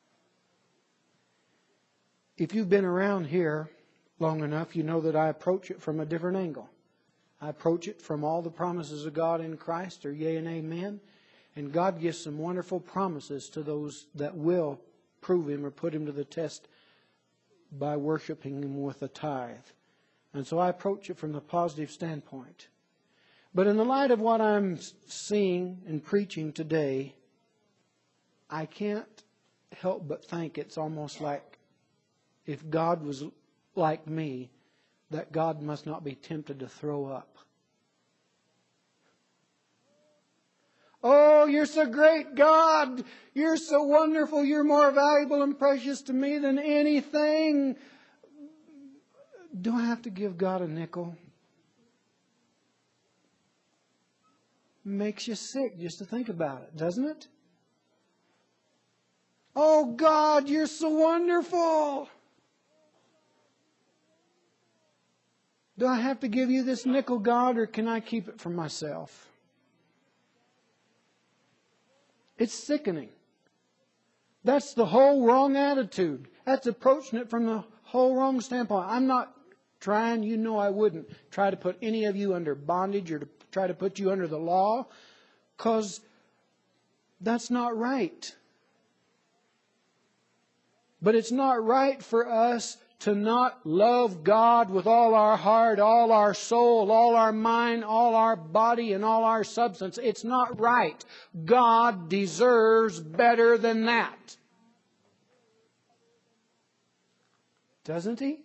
If you've been around here long enough, you know that I approach it from a different angle. I approach it from all the promises of God in Christ are yea and amen. And God gives some wonderful promises to those that will prove Him or put Him to the test by worshiping Him with a tithe. And so I approach it from the positive standpoint. But in the light of what I'm seeing and preaching today, I can't help but think it's almost like if God was like me, that God must not be tempted to throw up. Oh, you're so great, God. You're so wonderful. You're more valuable and precious to me than anything. Do I have to give God a nickel? Makes you sick just to think about it, doesn't it? Oh, God, you're so wonderful. Do I have to give you this nickel, God, or can I keep it for myself? It's sickening. That's the whole wrong attitude. That's approaching it from the whole wrong standpoint. I'm not trying, you know I wouldn't try to put any of you under bondage or to try to put you under the law, because that's not right. But it's not right for us to not love God with all our heart, all our soul, all our mind, all our body, and all our substance. It's not right. God deserves better than that. Doesn't He?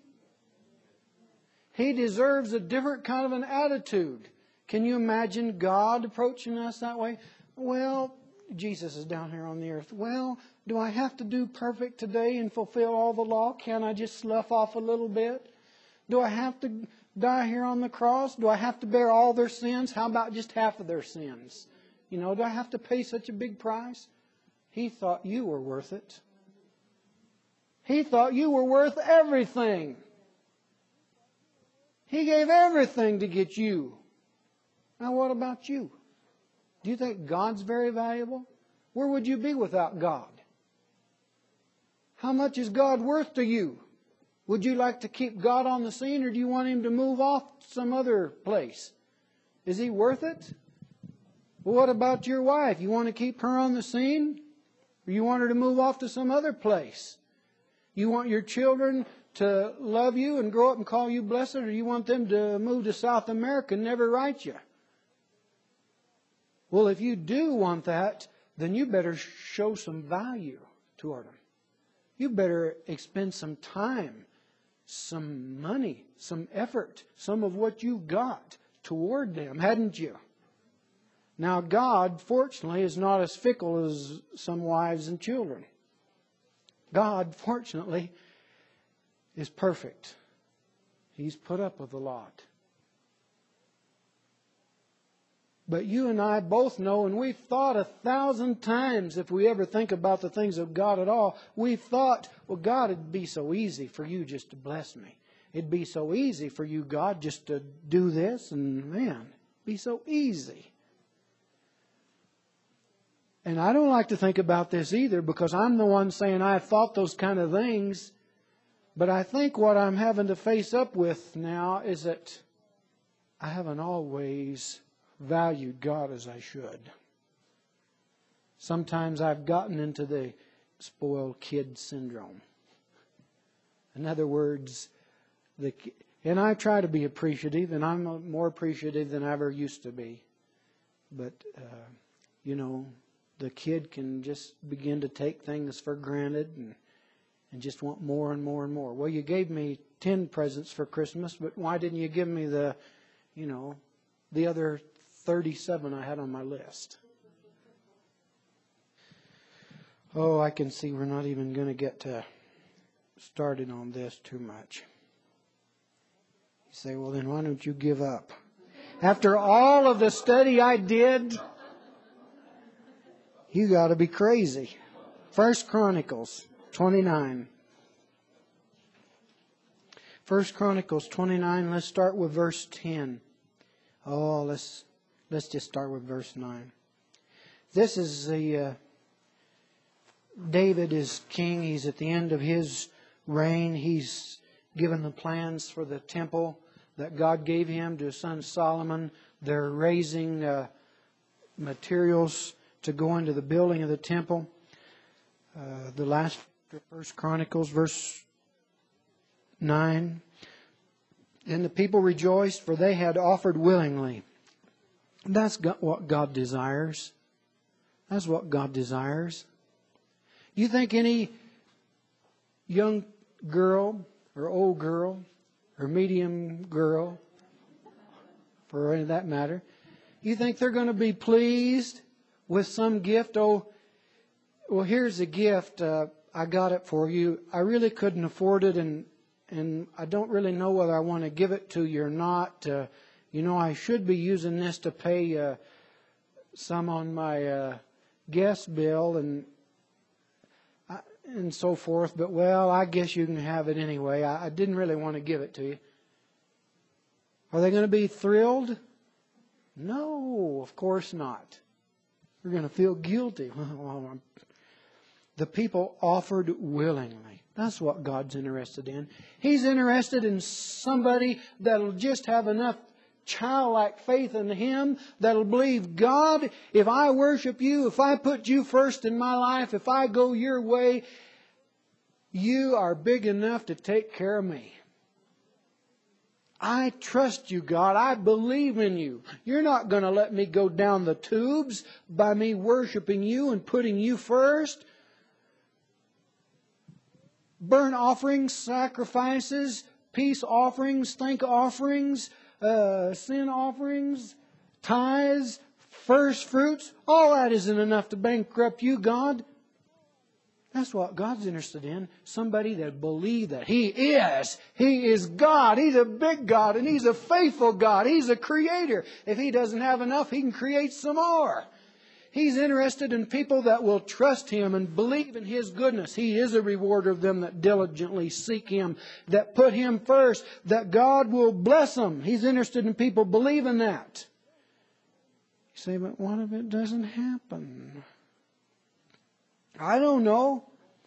He deserves a different kind of an attitude. Can you imagine God approaching us that way? Well, Jesus is down here on the earth. Well, do I have to do perfect today and fulfill all the law? Can I just slough off a little bit? Do I have to die here on the cross? Do I have to bear all their sins? How about just half of their sins? You know, do I have to pay such a big price? He thought you were worth it. He thought you were worth everything. He gave everything to get you. Now what about you? Do you think God's very valuable? Where would you be without God? How much is God worth to you? Would you like to keep God on the scene, or do you want Him to move off to some other place? Is He worth it? Well, what about your wife? You want to keep her on the scene? Or you want her to move off to some other place? You want your children to love you and grow up and call you blessed, or you want them to move to South America and never write you? Well, if you do want that, then you better show some value toward them. You better expend some time, some money, some effort, some of what you've got toward them, hadn't you? Now, God, fortunately, is not as fickle as some wives and children. God, fortunately, is perfect. He's put up with a lot. But you and I both know, and we've thought 1,000 times, if we ever think about the things of God at all, we've thought, well, God, it'd be so easy for you just to bless me. It'd be so easy for you, God, just to do this, and man, it'd be so easy. And I don't like to think about this either, because I'm the one saying I've thought those kind of things. But I think what I'm having to face up with now is that I haven't always valued God as I should. Sometimes I've gotten into the spoiled kid syndrome. In other words, and I try to be appreciative, and I'm more appreciative than I ever used to be. But, the kid can just begin to take things for granted and just want more and more and more. Well, you gave me 10 presents for Christmas, but why didn't you give me the other 37 I had on my list? Oh, I can see we're not even going to get started on this too much. You say, well, then why don't you give up? After all of the study I did, you got to be crazy. 1 Chronicles 29. 1 Chronicles 29, let's start with verse 10. Oh, let's just start with verse 9. This is David is king. He's at the end of his reign. He's given the plans for the temple that God gave him to his son Solomon. They're raising materials to go into the building of the temple. The last First Chronicles, verse 9. And the people rejoiced, for they had offered willingly. That's what God desires. That's what God desires. You think any young girl or old girl or medium girl, for any of that matter, you think they're going to be pleased with some gift? Oh, well, here's a gift. I got it for you. I really couldn't afford it, and I don't really know whether I want to give it to you or not. I should be using this to pay some on my guest bill and so forth. But, well, I guess you can have it anyway. I didn't really want to give it to you. Are they going to be thrilled? No, of course not. They're going to feel guilty. The people offered willingly. That's what God's interested in. He's interested in somebody that'll just have enough childlike faith in Him, that'll believe, God, if I worship you, if I put you first in my life, if I go your way, you are big enough to take care of me. I trust you, God. I believe in you. You're not going to let me go down the tubes by me worshiping you and putting you first. Burnt offerings, sacrifices, peace offerings, thank offerings, sin offerings, tithes, first fruits, all that isn't enough to bankrupt you, God. That's what God's interested in. Somebody that believes that He is God. He's a big God and He's a faithful God. He's a creator. If He doesn't have enough, He can create some more. He's interested in people that will trust Him and believe in His goodness. He is a rewarder of them that diligently seek Him, that put Him first, that God will bless them. He's interested in people believing that. You say, but what if it doesn't happen? I don't know.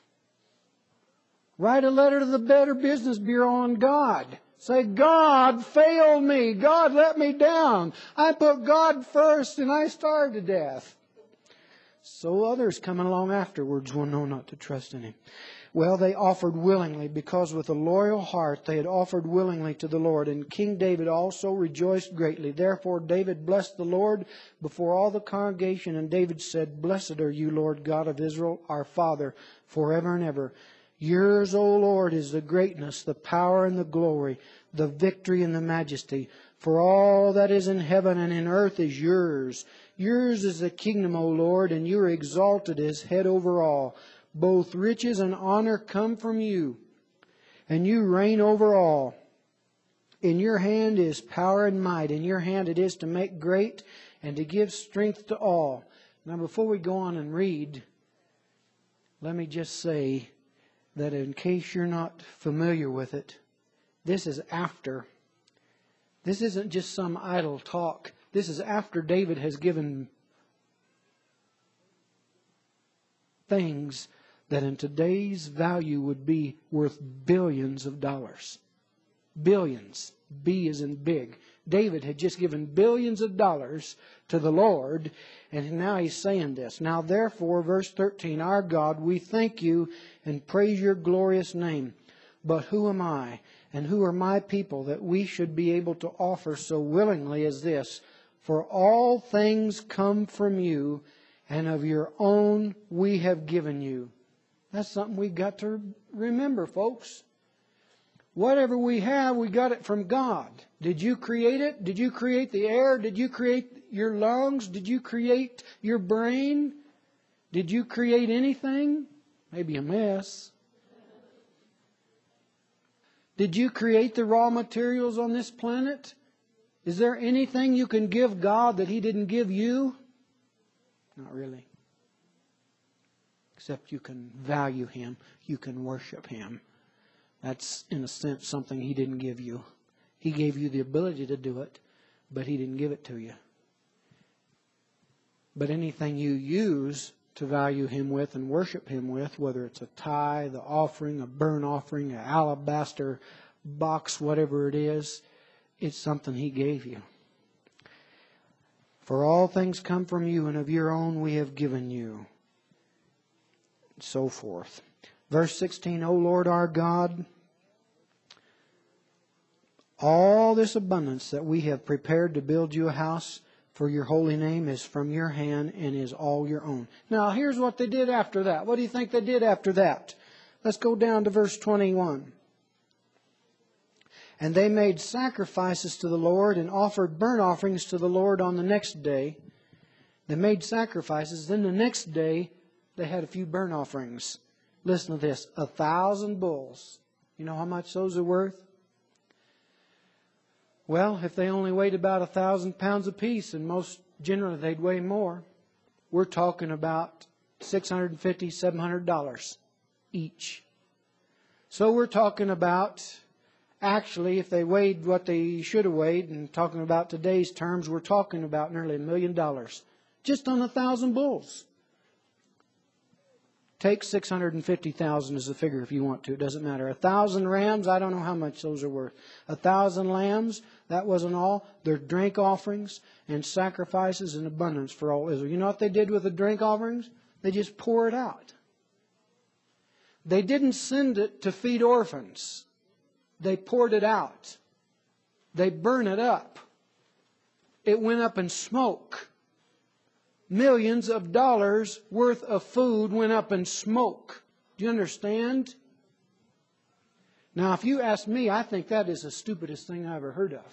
Write a letter to the Better Business Bureau on God. Say, God failed me. God let me down. I put God first and I starved to death. So others coming along afterwards will know not to trust in Him. Well, they offered willingly, because with a loyal heart they had offered willingly to the Lord. And King David also rejoiced greatly. Therefore David blessed the Lord before all the congregation. And David said, Blessed are you, Lord God of Israel, our Father, forever and ever. Yours, O Lord, is the greatness, the power and the glory, the victory and the majesty. For all that is in heaven and in earth is yours. Yours is the kingdom, O Lord, and you are exalted as head over all. Both riches and honor come from you, and you reign over all. In your hand is power and might. In your hand it is to make great and to give strength to all. Now, before we go on and read, let me just say that in case you're not familiar with it, this is after. This isn't just some idle talk. This is after David has given things that in today's value would be worth billions of dollars. Billions. B as in big. David had just given billions of dollars to the Lord, and now he's saying this. Now therefore, verse 13, our God, we thank you and praise your glorious name. But who am I, and who are my people, that we should be able to offer so willingly as this? For all things come from you, and of your own we have given you. That's something we've got to remember, folks. Whatever we have, we got it from God. Did you create it? Did you create the air? Did you create your lungs? Did you create your brain? Did you create anything? Maybe a mess. Did you create the raw materials on this planet? Is there anything you can give God that He didn't give you? Not really. Except you can value Him. You can worship Him. That's, in a sense, something He didn't give you. He gave you the ability to do it, but He didn't give it to you. But anything you use to value Him with and worship Him with, whether it's a tithe, an offering, a burnt offering, an alabaster box, whatever it is, it's something He gave you. For all things come from you, and of your own we have given you. And so forth. Verse 16, O Lord our God, all this abundance that we have prepared to build you a house for your holy name is from your hand and is all your own. Now here's what they did after that. What do you think they did after that? Let's go down to verse 21. And they made sacrifices to the Lord and offered burnt offerings to the Lord on the next day. They made sacrifices. Then the next day they had a few burnt offerings. Listen to this. 1,000 bulls. You know how much those are worth? Well, if they only weighed about 1,000 pounds apiece, and most generally they'd weigh more, we're talking about $650, $700 each. So we're talking about, actually, if they weighed what they should have weighed, and talking about today's terms, we're talking about nearly $1 million. Just on 1,000 bulls. Take 650,000 as a figure if you want to. It doesn't matter. 1,000 rams, I don't know how much those are worth. 1,000 lambs, that wasn't all. They're drink offerings and sacrifices in abundance for all Israel. You know what they did with the drink offerings? They just pour it out. They didn't send it to feed orphans. They poured it out. They burned it up. It went up in smoke. Millions of dollars worth of food went up in smoke. Do you understand? Now, if you ask me, I think that is the stupidest thing I ever heard of.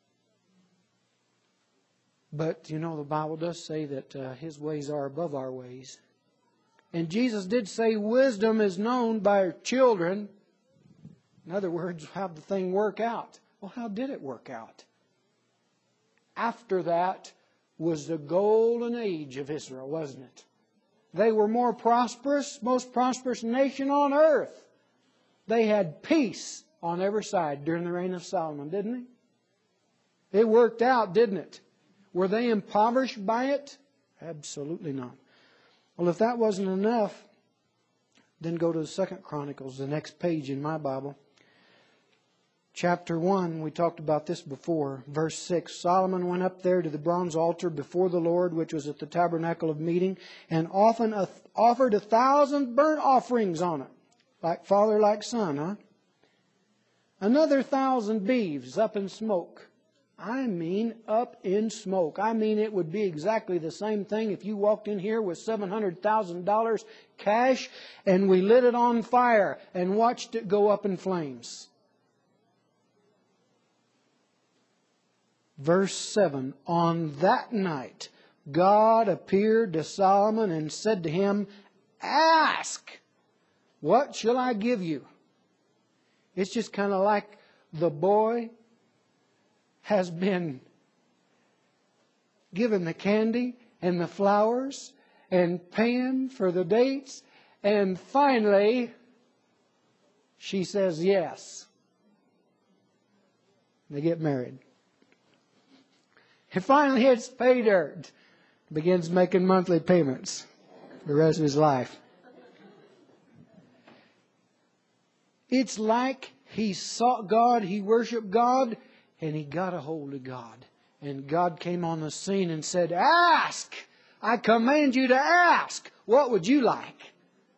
But, you know, the Bible does say that His ways are above our ways. And Jesus did say wisdom is known by her children. In other words, how'd the thing work out? Well, how did it work out? After that was the golden age of Israel, wasn't it? They were more prosperous, most prosperous nation on earth. They had peace on every side during the reign of Solomon, didn't they? It worked out, didn't it? Were they impoverished by it? Absolutely not. Well, if that wasn't enough, then go to the 2 Chronicles, the next page in my Bible. Chapter 1, we talked about this before, verse 6. Solomon went up there to the bronze altar before the Lord, which was at the tabernacle of meeting, and offered 1,000 burnt offerings on it. Like father, like son, huh? Another 1,000 beeves up in smoke. I mean up in smoke. I mean it would be exactly the same thing if you walked in here with $700,000 cash and we lit it on fire and watched it go up in flames. Verse 7, on that night, God appeared to Solomon and said to him, ask, what shall I give you? It's just kind of like the boy has been given the candy and the flowers and paying for the dates. And finally, she says yes. They get married. He finally hits pay dirt. Begins making monthly payments for the rest of his life. It's like he sought God, he worshiped God, and he got a hold of God. And God came on the scene and said, ask! I command you to ask! What would you like?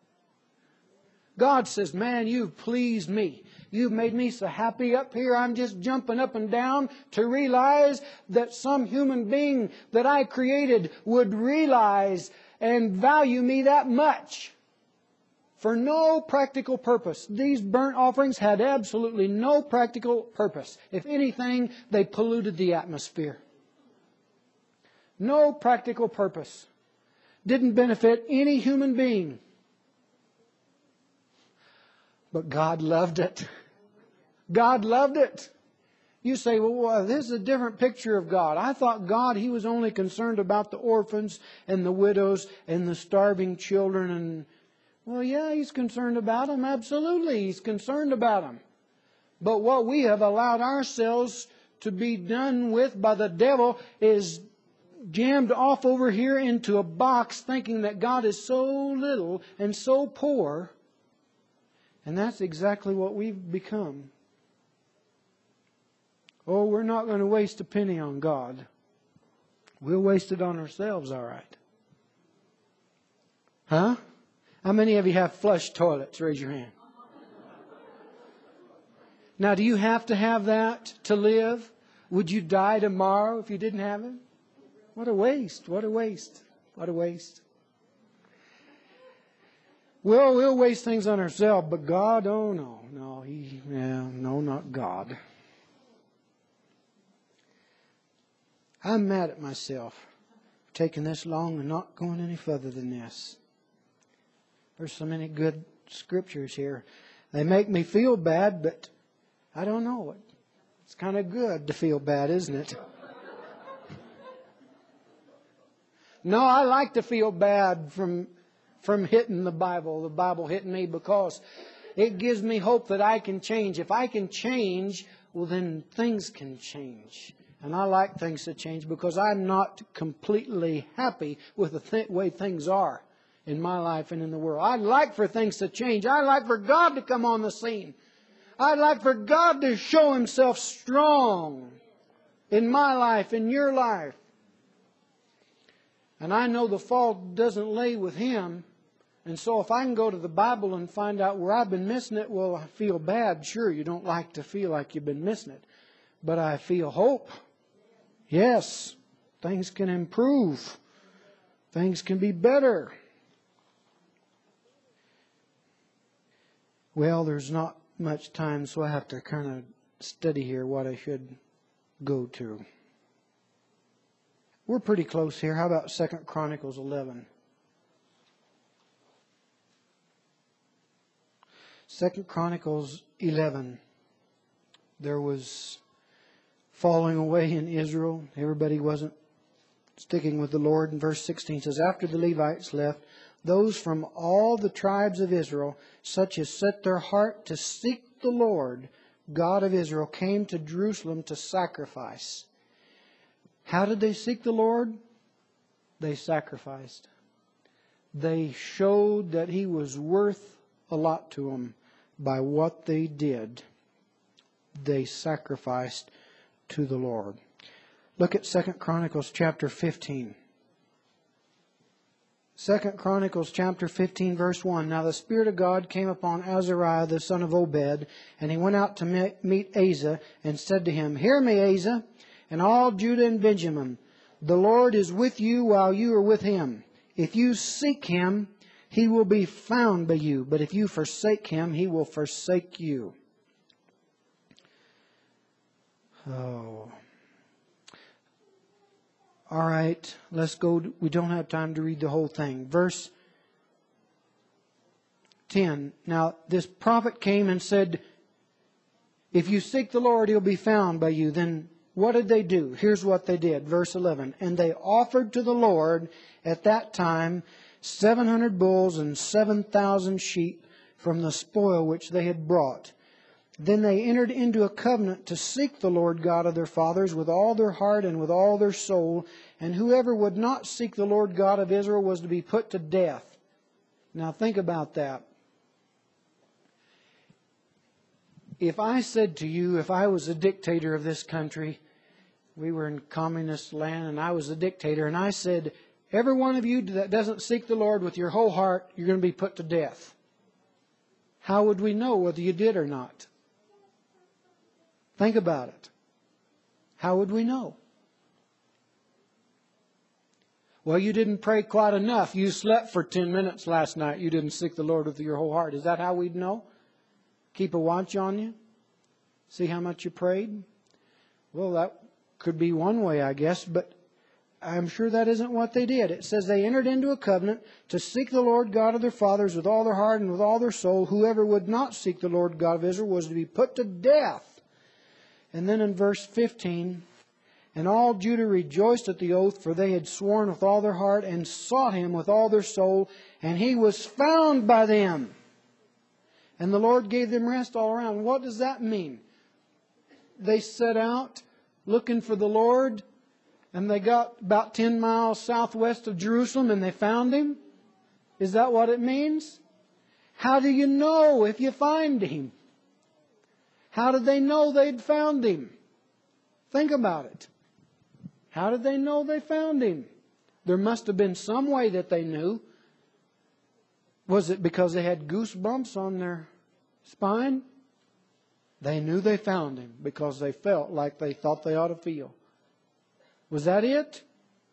God says, man, you've pleased me. You've made me so happy up here, I'm just jumping up and down to realize that some human being that I created would realize and value me that much. For no practical purpose. These burnt offerings had absolutely no practical purpose. If anything, they polluted the atmosphere. No practical purpose. Didn't benefit any human being. But God loved it. God loved it. You say, well, this is a different picture of God. I thought God, He was only concerned about the orphans and the widows and the starving children. And well, yeah, He's concerned about them. Absolutely, He's concerned about them. But what we have allowed ourselves to be done with by the devil is jammed off over here into a box thinking that God is so little and so poor. And that's exactly what we've become. Oh, we're not going to waste a penny on God. We'll waste it on ourselves, all right. Huh? How many of you have flush toilets? Raise your hand. Now, do you have to have that to live? Would you die tomorrow if you didn't have it? What a waste. What a waste. What a waste. Well, we'll waste things on ourselves, but God, oh no. No, not God. I'm mad at myself for taking this long and not going any further than this. There's so many good scriptures here. They make me feel bad, but I don't know. It's kind of good to feel bad, isn't it? No, I like to feel bad from hitting the Bible hitting me, because it gives me hope that I can change. If I can change, well, then things can change. And I like things to change because I'm not completely happy with the way things are in my life and in the world. I'd like for things to change. I'd like for God to come on the scene. I'd like for God to show Himself strong in my life, in your life. And I know the fault doesn't lay with Him. And so if I can go to the Bible and find out where I've been missing it, well, I feel bad. Sure, you don't like to feel like you've been missing it. But I feel hope. Yes, things can improve. Things can be better. Well, there's not much time, so I have to kind of study here what I should go to. We're pretty close here. How about 2 Chronicles 11? 2 Chronicles 11. There was falling away in Israel. Everybody wasn't sticking with the Lord. And verse 16 says, after the Levites left, those from all the tribes of Israel, such as set their heart to seek the Lord, God of Israel, came to Jerusalem to sacrifice. How did they seek the Lord? They sacrificed. They showed that He was worth a lot to them by what they did. They sacrificed to the Lord. Look at 2 Chronicles chapter 15. 2 Chronicles chapter 15 verse 1. Now the Spirit of God came upon Azariah the son of Obed, and he went out to meet Asa and said to him, hear me, Asa, and all Judah and Benjamin. The Lord is with you while you are with Him. If you seek Him, He will be found by you. But if you forsake Him, He will forsake you. Oh. All right, let's go. We don't have time to read the whole thing. Verse 10. Now, this prophet came and said, if you seek the Lord, He'll be found by you. Then what did they do? Here's what they did. Verse 11. And they offered to the Lord at that time 700 bulls and 7,000 sheep from the spoil which they had brought. Then they entered into a covenant to seek the Lord God of their fathers with all their heart and with all their soul. And whoever would not seek the Lord God of Israel was to be put to death. Now think about that. if I said to you, if I was a dictator of this country, we were in communist land and I was a dictator, and I said, every one of you that doesn't seek the Lord with your whole heart, you're going to be put to death. How would we know whether you did or not? Think about it. How would we know? Well, you didn't pray quite enough. You slept for 10 minutes last night. You didn't seek the Lord with your whole heart. Is that how we'd know? Keep a watch on you? See how much you prayed? Well, that could be one way, I guess, but I'm sure that isn't what they did. It says they entered into a covenant to seek the Lord God of their fathers with all their heart and with all their soul. Whoever would not seek the Lord God of Israel was to be put to death. And then in verse 15, and all Judah rejoiced at the oath, for they had sworn with all their heart and sought him with all their soul, and he was found by them. And the Lord gave them rest all around. What does that mean? They set out looking for the Lord, and they got about 10 miles southwest of Jerusalem and they found Him? Is that what it means? How do you know if you find Him? How did they know they'd found Him? Think about it. How did they know they found Him? There must have been some way that they knew. Was it because they had goosebumps on their spine? They knew they found Him because they felt like they thought they ought to feel. Was that it?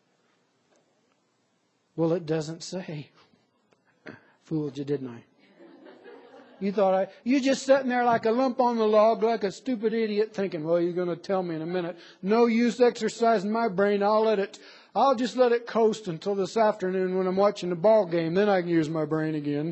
Well, it doesn't say. Fooled you, didn't I? You just sitting there like a lump on the log, like a stupid idiot, thinking, well, you're going to tell me in a minute. No use exercising my brain. I'll just let it coast until this afternoon when I'm watching the ball game. Then I can use my brain again.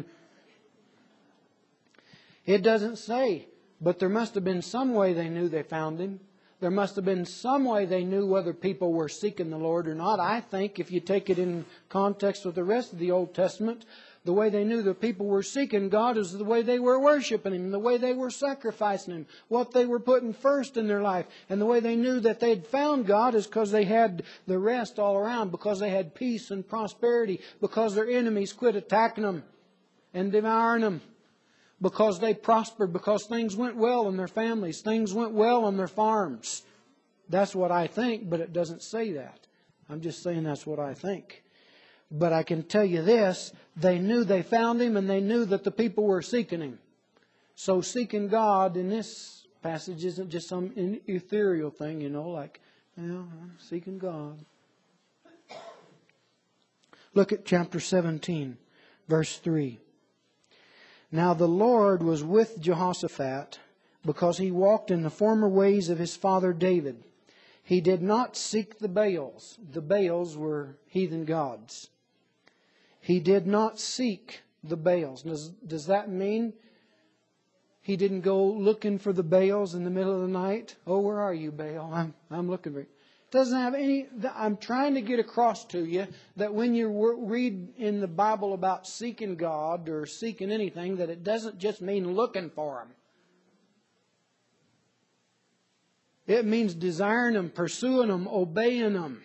It doesn't say, but there must have been some way they knew they found Him. There must have been some way they knew whether people were seeking the Lord or not. I think if you take it in context with the rest of the Old Testament, the way they knew the people were seeking God is the way they were worshiping Him, the way they were sacrificing Him, what they were putting first in their life. And the way they knew that they'd found God is because they had the rest all around, because they had peace and prosperity, because their enemies quit attacking them and devouring them, because they prospered, because things went well in their families, things went well on their farms. That's what I think, but it doesn't say that. I'm just saying that's what I think. But I can tell you this, they knew they found Him and they knew that the people were seeking Him. So seeking God in this passage isn't just some ethereal thing, like, seeking God. Look at chapter 17, verse 3. Now the Lord was with Jehoshaphat because he walked in the former ways of his father David. He did not seek the Baals. The Baals were heathen gods. He did not seek the Baals. Does that mean he didn't go looking for the Baals in the middle of the night? Oh, where are you, Baal? I'm looking for you. Doesn't have any. I'm trying to get across to you that when you read in the Bible about seeking God or seeking anything, that it doesn't just mean looking for Him. It means desiring Him, pursuing Him, obeying Him.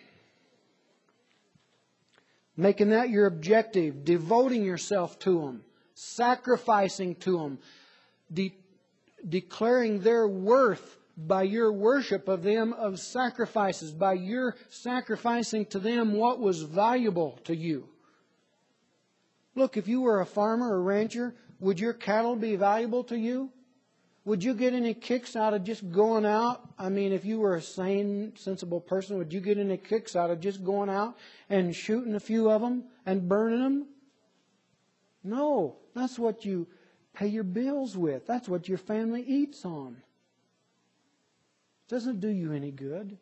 Making that your objective, devoting yourself to Him, sacrificing to Him, declaring their worth by your worship of them, of sacrifices, by your sacrificing to them what was valuable to you. Look, if you were a farmer or rancher, would your cattle be valuable to you? Would you get any kicks out of just going out? I mean, if you were a sane, sensible person, would you get any kicks out of just going out and shooting a few of them and burning them? No, that's what you pay your bills with. That's what your family eats on. It doesn't do you any good.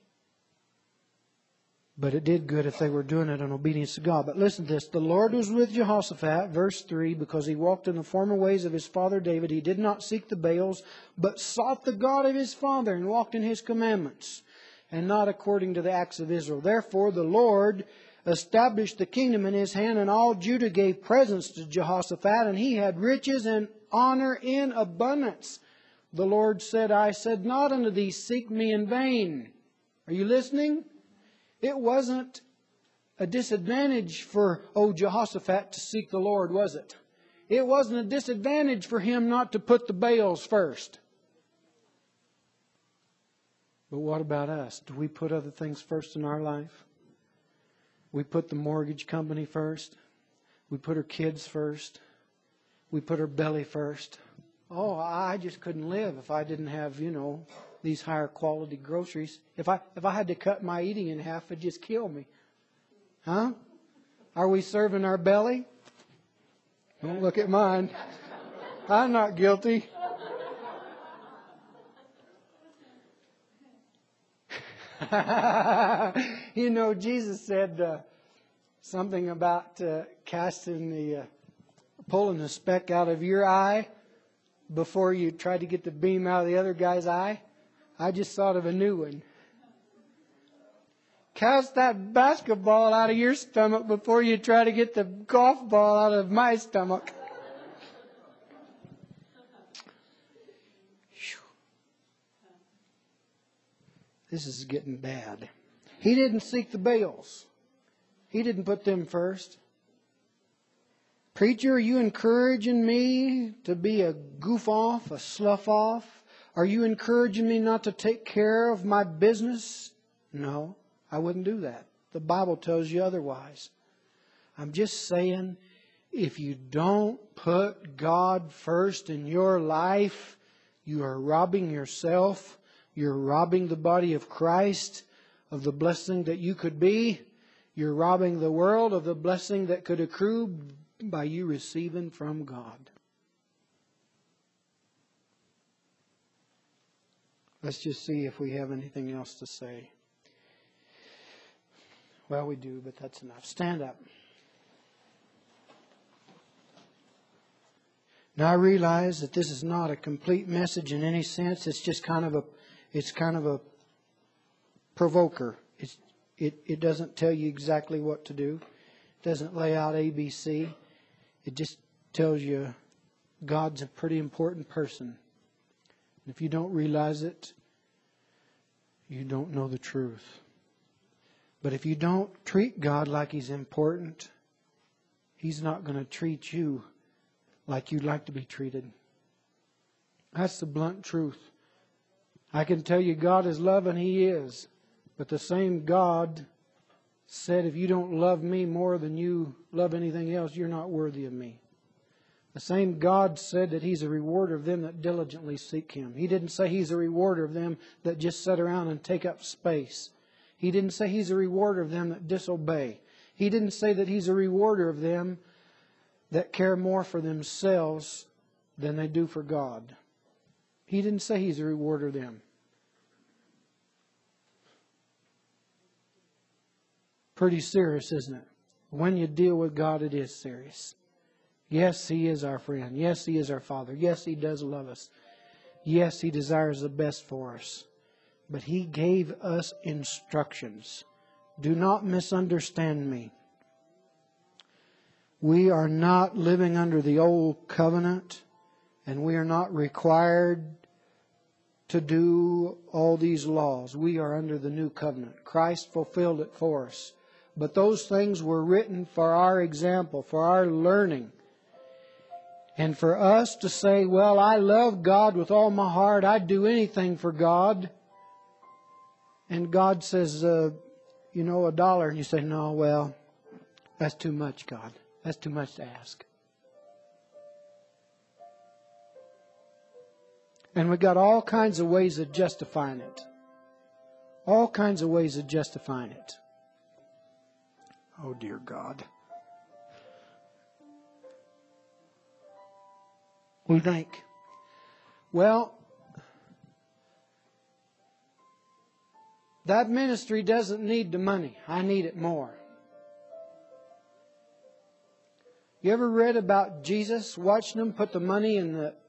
But it did good if they were doing it in obedience to God. But listen to this. The Lord was with Jehoshaphat, verse 3, because he walked in the former ways of his father David. He did not seek the Baals, but sought the God of his father and walked in His commandments, and not according to the acts of Israel. Therefore the Lord established the kingdom in his hand, and all Judah gave presents to Jehoshaphat, and he had riches and honor in abundance. The Lord said, I said not unto thee, seek me in vain. Are you listening? It wasn't a disadvantage for Jehoshaphat to seek the Lord, was it? It wasn't a disadvantage for him not to put the Baals first. But what about us? Do we put other things first in our life? We put the mortgage company first. We put our kids first. We put our belly first. Oh, I just couldn't live if I didn't have, these higher quality groceries. If I had to cut my eating in half, it'd just kill me. Huh? Are we serving our belly? Don't look at mine. I'm not guilty. Jesus said something about pulling the speck out of your eye before you try to get the beam out of the other guy's eye. I just thought of a new one. Cast that basketball out of your stomach before you try to get the golf ball out of my stomach. This is getting bad. He didn't seek the Baals. He didn't put them first. Preacher, are you encouraging me to be a goof off, a slough off? Are you encouraging me not to take care of my business? No, I wouldn't do that. The Bible tells you otherwise. I'm just saying, if you don't put God first in your life, you are robbing yourself. You're robbing the body of Christ of the blessing that you could be. You're robbing the world of the blessing that could accrue by you receiving from God. Let's just see if we have anything else to say. Well, we do, but that's enough. Stand up. Now I realize that this is not a complete message in any sense. It's just kind of a provoker. It doesn't tell you exactly what to do. It doesn't lay out ABC. It just tells you God's a pretty important person. And if you don't realize it, you don't know the truth. But if you don't treat God like He's important, He's not going to treat you like you'd like to be treated. That's the blunt truth. I can tell you God is love, and He is. But the same God said, if you don't love me more than you love anything else, you're not worthy of me. The same God said that He's a rewarder of them that diligently seek Him. He didn't say He's a rewarder of them that just sit around and take up space. He didn't say He's a rewarder of them that disobey. He didn't say that He's a rewarder of them that care more for themselves than they do for God. He didn't say He's a rewarder of them. Pretty serious, isn't it? When you deal with God, it is serious. Yes, He is our friend. Yes, He is our Father. Yes, He does love us. Yes, He desires the best for us. But He gave us instructions. Do not misunderstand me. We are not living under the old covenant, and we are not required to do all these laws. We are under the new covenant. Christ fulfilled it for us. But those things were written for our example, for our learning. And for us to say, well, I love God with all my heart. I'd do anything for God. And God says, $1. And you say, no, well, that's too much, God. That's too much to ask. And we've got all kinds of ways of justifying it. All kinds of ways of justifying it. Oh, dear God. We think, well, that ministry doesn't need the money. I need it more. You ever read about Jesus watching them put the money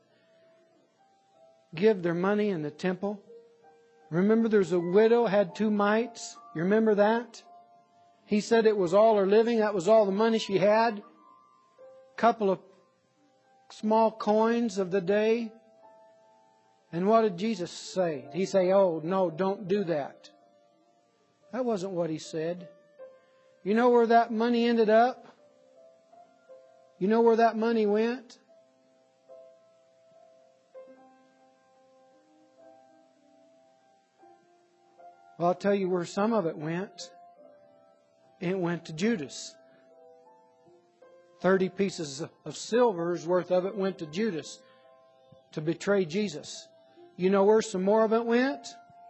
give their money in the temple? Remember there's a widow had 2 mites? You remember that? He said it was all her living. That was all the money she had. A couple of small coins of the day. And what did Jesus say? Did He say, oh, no, don't do that? That wasn't what He said. You know where that money ended up? You know where that money went? Well, I'll tell you where some of it went. It went to Judas. 30 pieces of silver's worth of it went to Judas to betray Jesus. You know where some more of it went?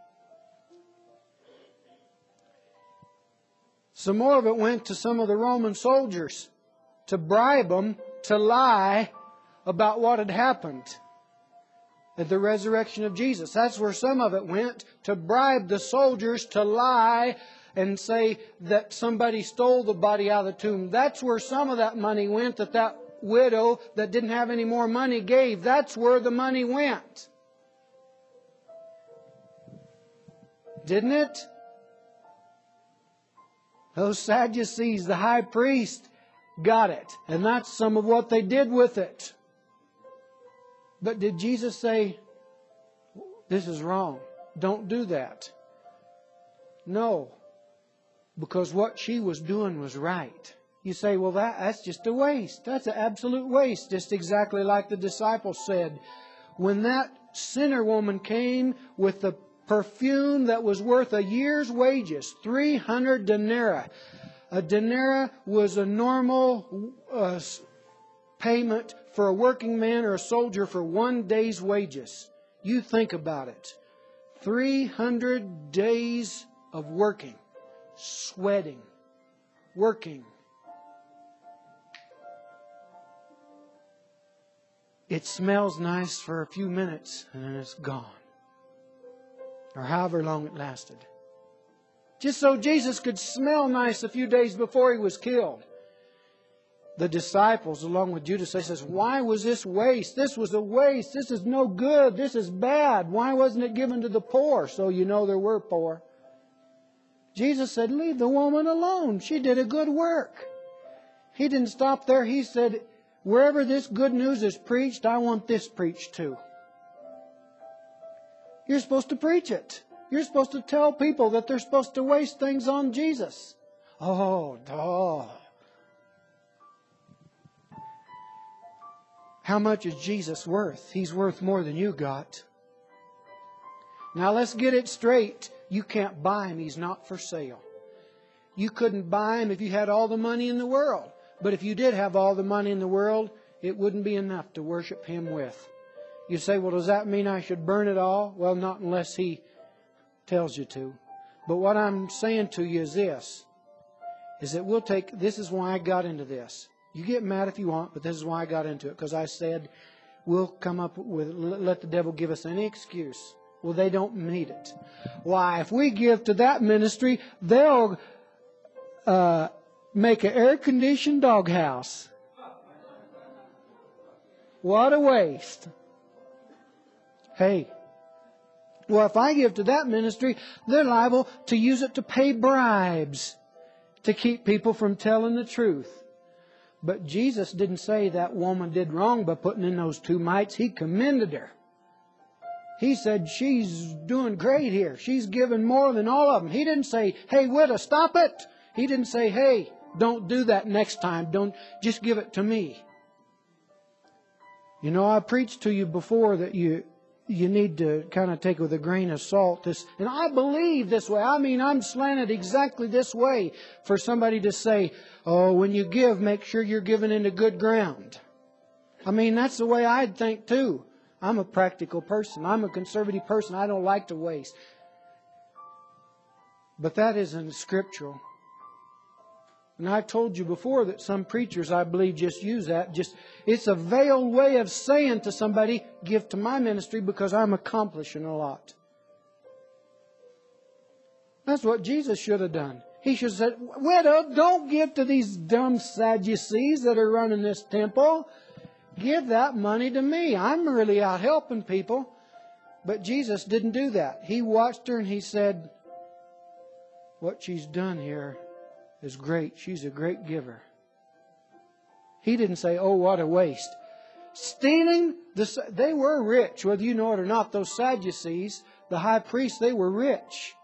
Some more of it went to some of the Roman soldiers to bribe them to lie about what had happened at the resurrection of Jesus. That's where some of it went, to bribe the soldiers to lie and say that somebody stole the body out of the tomb. That's where some of that money went, that widow that didn't have any more money gave. That's where the money went. Didn't it? Those Sadducees, the high priest, got it. And that's some of what they did with it. But did Jesus say, this is wrong, don't do that? No. Because what she was doing was right. You say, well, that's just a waste. That's an absolute waste. Just exactly like the disciples said. When that sinner woman came with the perfume that was worth a year's wages, 300 denarii. A denarii was a normal payment for a working man or a soldier for 1 day's wages. You think about it. 300 days of working, sweating, working. It smells nice for a few minutes and then it's gone. Or however long it lasted. Just so Jesus could smell nice a few days before He was killed. The disciples, along with Judas, they says, why was this waste? This was a waste. This is no good. This is bad. Why wasn't it given to the poor? So you know there were poor. Jesus said, leave the woman alone. She did a good work. He didn't stop there. He said, wherever this good news is preached, I want this preached too. You're supposed to preach it. You're supposed to tell people that they're supposed to waste things on Jesus. Oh. How much is Jesus worth? He's worth more than you got. Now let's get it straight. You can't buy Him. He's not for sale. You couldn't buy Him if you had all the money in the world. But if you did have all the money in the world, it wouldn't be enough to worship Him with. You say, well, does that mean I should burn it all? Well, not unless He tells you to. But what I'm saying to you is this, is that this is why I got into this. You get mad if you want, but this is why I got into it. Because I said, we'll come up with, let the devil give us any excuse. Well, they don't need it. Why, if we give to that ministry, they'll make an air-conditioned doghouse. What a waste. Hey, well, if I give to that ministry, they're liable to use it to pay bribes to keep people from telling the truth. But Jesus didn't say that woman did wrong by putting in those 2 mites. He commended her. He said, she's doing great here. She's giving more than all of them. He didn't say, hey, widow, stop it. He didn't say, hey, don't do that next time. Don't just give it to me. You know, I preached to you before that you need to kind of take with a grain of salt this. And I believe this way. I mean, I'm slanted exactly this way for somebody to say, oh, when you give, make sure you're giving into good ground. I mean, that's the way I'd think too. I'm a practical person. I'm a conservative person. I don't like to waste. But that isn't scriptural. And I told you before that some preachers, I believe, just use that. It's a veiled way of saying to somebody, give to my ministry because I'm accomplishing a lot. That's what Jesus should have done. He should have said, widow, don't give to these dumb Sadducees that are running this temple. Give that money to me. I'm really out helping people. But Jesus didn't do that. He watched her and He said, what she's done here is great. She's a great giver. He didn't say, oh, what a waste. Stealing, they were rich, whether you know it or not. Those Sadducees, the high priests, they were rich.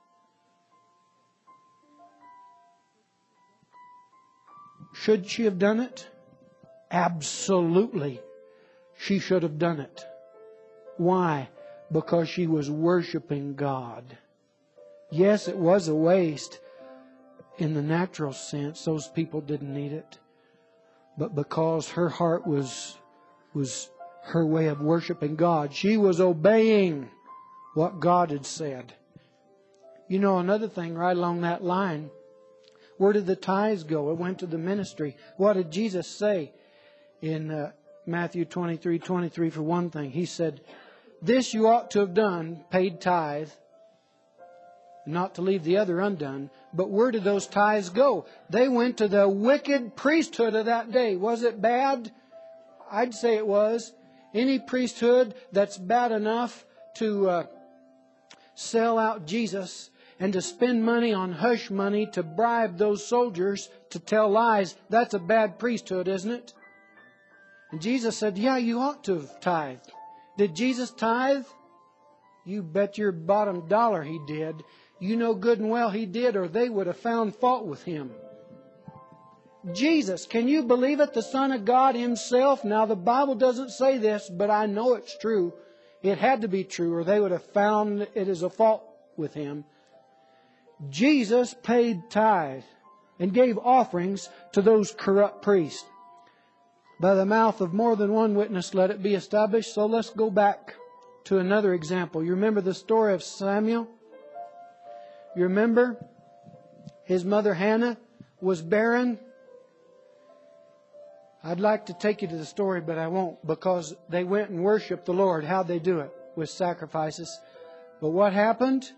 Should she have done it? Absolutely. She should have done it. Why? Because she was worshiping God. Yes, it was a waste in the natural sense. Those people didn't need it. But because her heart was her way of worshiping God, she was obeying what God had said. You know, another thing right along that line, where did the tithes go? It went to the ministry. What did Jesus say in Matthew 23:23 for one thing? He said, "This you ought to have done, paid tithe, not to leave the other undone." But where did those tithes go? They went to the wicked priesthood of that day. Was it bad? I'd say it was. Any priesthood that's bad enough to sell out Jesus and to spend money on hush money to bribe those soldiers to tell lies, that's a bad priesthood, isn't it? And Jesus said, yeah, you ought to have tithed. Did Jesus tithe? You bet your bottom dollar He did. You know good and well He did, or they would have found fault with Him. Jesus, can you believe it? The Son of God Himself. Now the Bible doesn't say this, but I know it's true. It had to be true, or they would have found it as a fault with Him. Jesus paid tithe and gave offerings to those corrupt priests. By the mouth of more than one witness let it be established. So let's go back to another example. You remember the story of Samuel? You remember? His mother Hannah was barren. I'd like to take you to the story, but I won't, because they went and worshiped the Lord. How'd they do it? With sacrifices. But what happened?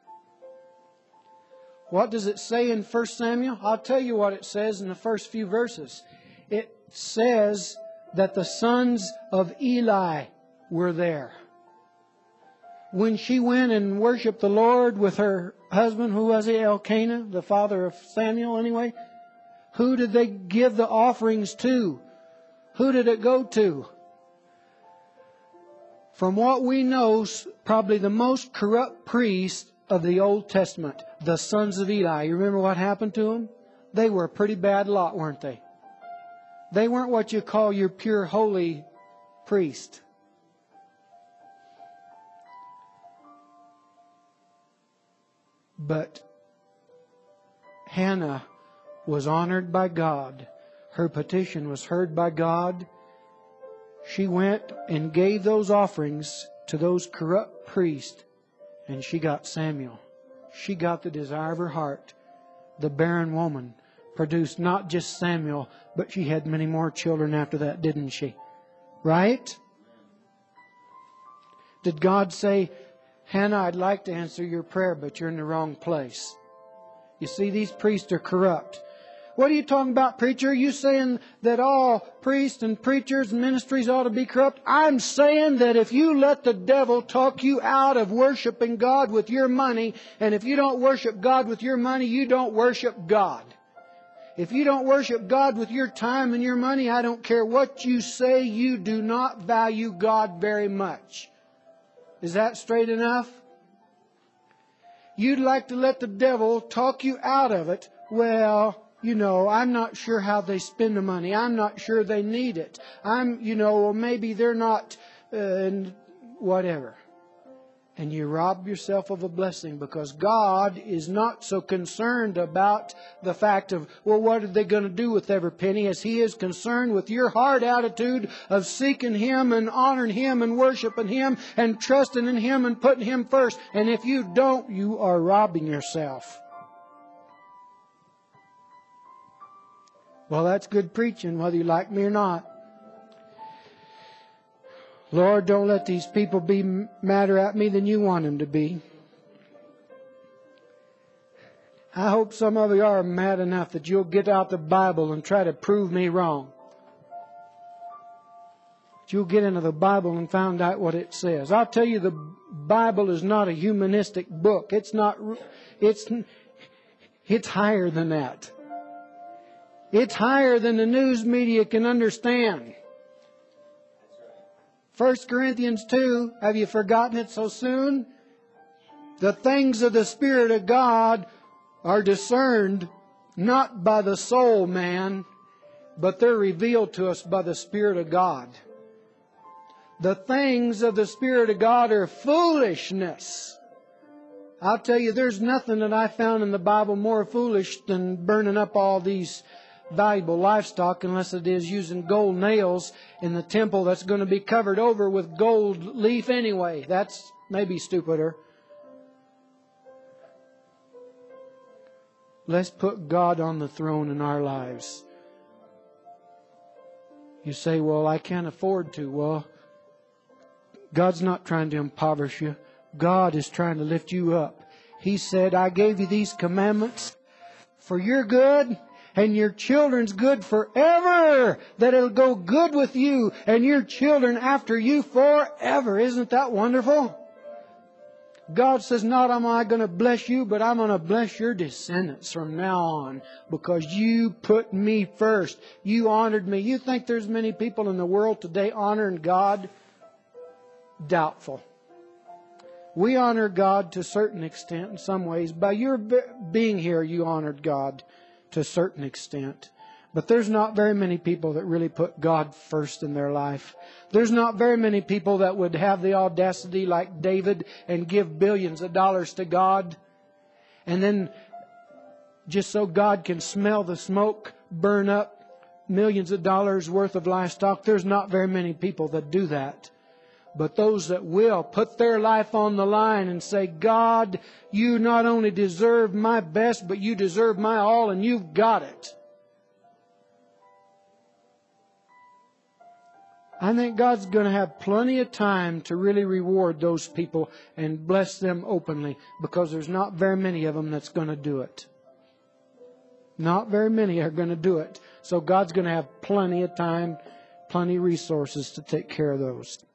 What does it say in 1 Samuel? I'll tell you what it says in the first few verses. It says that the sons of Eli were there. When she went and worshiped the Lord with her husband, who was he? Elkanah, the father of Samuel anyway. Who did they give the offerings to? Who did it go to? From what we know, probably the most corrupt priest of the Old Testament, the sons of Eli. You remember what happened to them? They were a pretty bad lot, weren't they? They weren't what you call your pure holy priest. But Hannah was honored by God. Her petition was heard by God. She went and gave those offerings to those corrupt priests, and she got Samuel. She got the desire of her heart. The barren woman produced not just Samuel, but she had many more children after that, didn't she? Right? Did God say, Hannah, I'd like to answer your prayer, but you're in the wrong place? You see, these priests are corrupt. What are you talking about, preacher? Are you saying that all priests and preachers and ministries ought to be corrupt? I'm saying that if you let the devil talk you out of worshiping God with your money, and if you don't worship God with your money, you don't worship God. If you don't worship God with your time and your money, I don't care what you say, you do not value God very much. Is that straight enough? You'd like to let the devil talk you out of it. Well, you know, I'm not sure how they spend the money. I'm not sure they need it. Maybe they're not, whatever. And you rob yourself of a blessing, because God is not so concerned about the fact of, well, what are they going to do with every penny, as He is concerned with your heart attitude of seeking Him and honoring Him and worshiping Him and trusting in Him and putting Him first. And if you don't, you are robbing yourself. Well, that's good preaching, whether you like me or not. Lord, don't let these people be madder at me than you want them to be. I hope some of you are mad enough that you'll get out the Bible and try to prove me wrong. That you'll get into the Bible and find out what it says. I'll tell you, the Bible is not a humanistic book. It's higher than that. It's higher than the news media can understand. 1 Corinthians 2, have you forgotten it so soon? The things of the Spirit of God are discerned not by the soul man, but they're revealed to us by the Spirit of God. The things of the Spirit of God are foolishness I'll tell you, there's nothing that I found in the Bible more foolish than burning up all these valuable livestock, unless it is using gold nails in the temple that's going to be covered over with gold leaf anyway. That's maybe stupider. Let's put God on the throne in our lives. You say, well, I can't afford to. Well, God's not trying to impoverish you. God is trying to lift you up. He said, I gave you these commandments for your good and your children's good forever, that it'll go good with you and your children after you forever. Isn't that wonderful? God says, not am I going to bless you, but I'm going to bless your descendants from now on, because you put me first. You honored me. You think there's many people in the world today honoring God? Doubtful. We honor God to a certain extent in some ways. By your being here, you honored God to a certain extent. But there's not very many people that really put God first in their life. There's not very many people that would have the audacity like David and give billions of dollars to God. And then just so God can smell the smoke, burn up millions of dollars worth of livestock. There's not very many people that do that. But those that will put their life on the line and say, God, you not only deserve my best, but you deserve my all, and you've got it. I think God's going to have plenty of time to really reward those people and bless them openly, because there's not very many of them that's going to do it. Not very many are going to do it. So God's going to have plenty of time, plenty of resources to take care of those.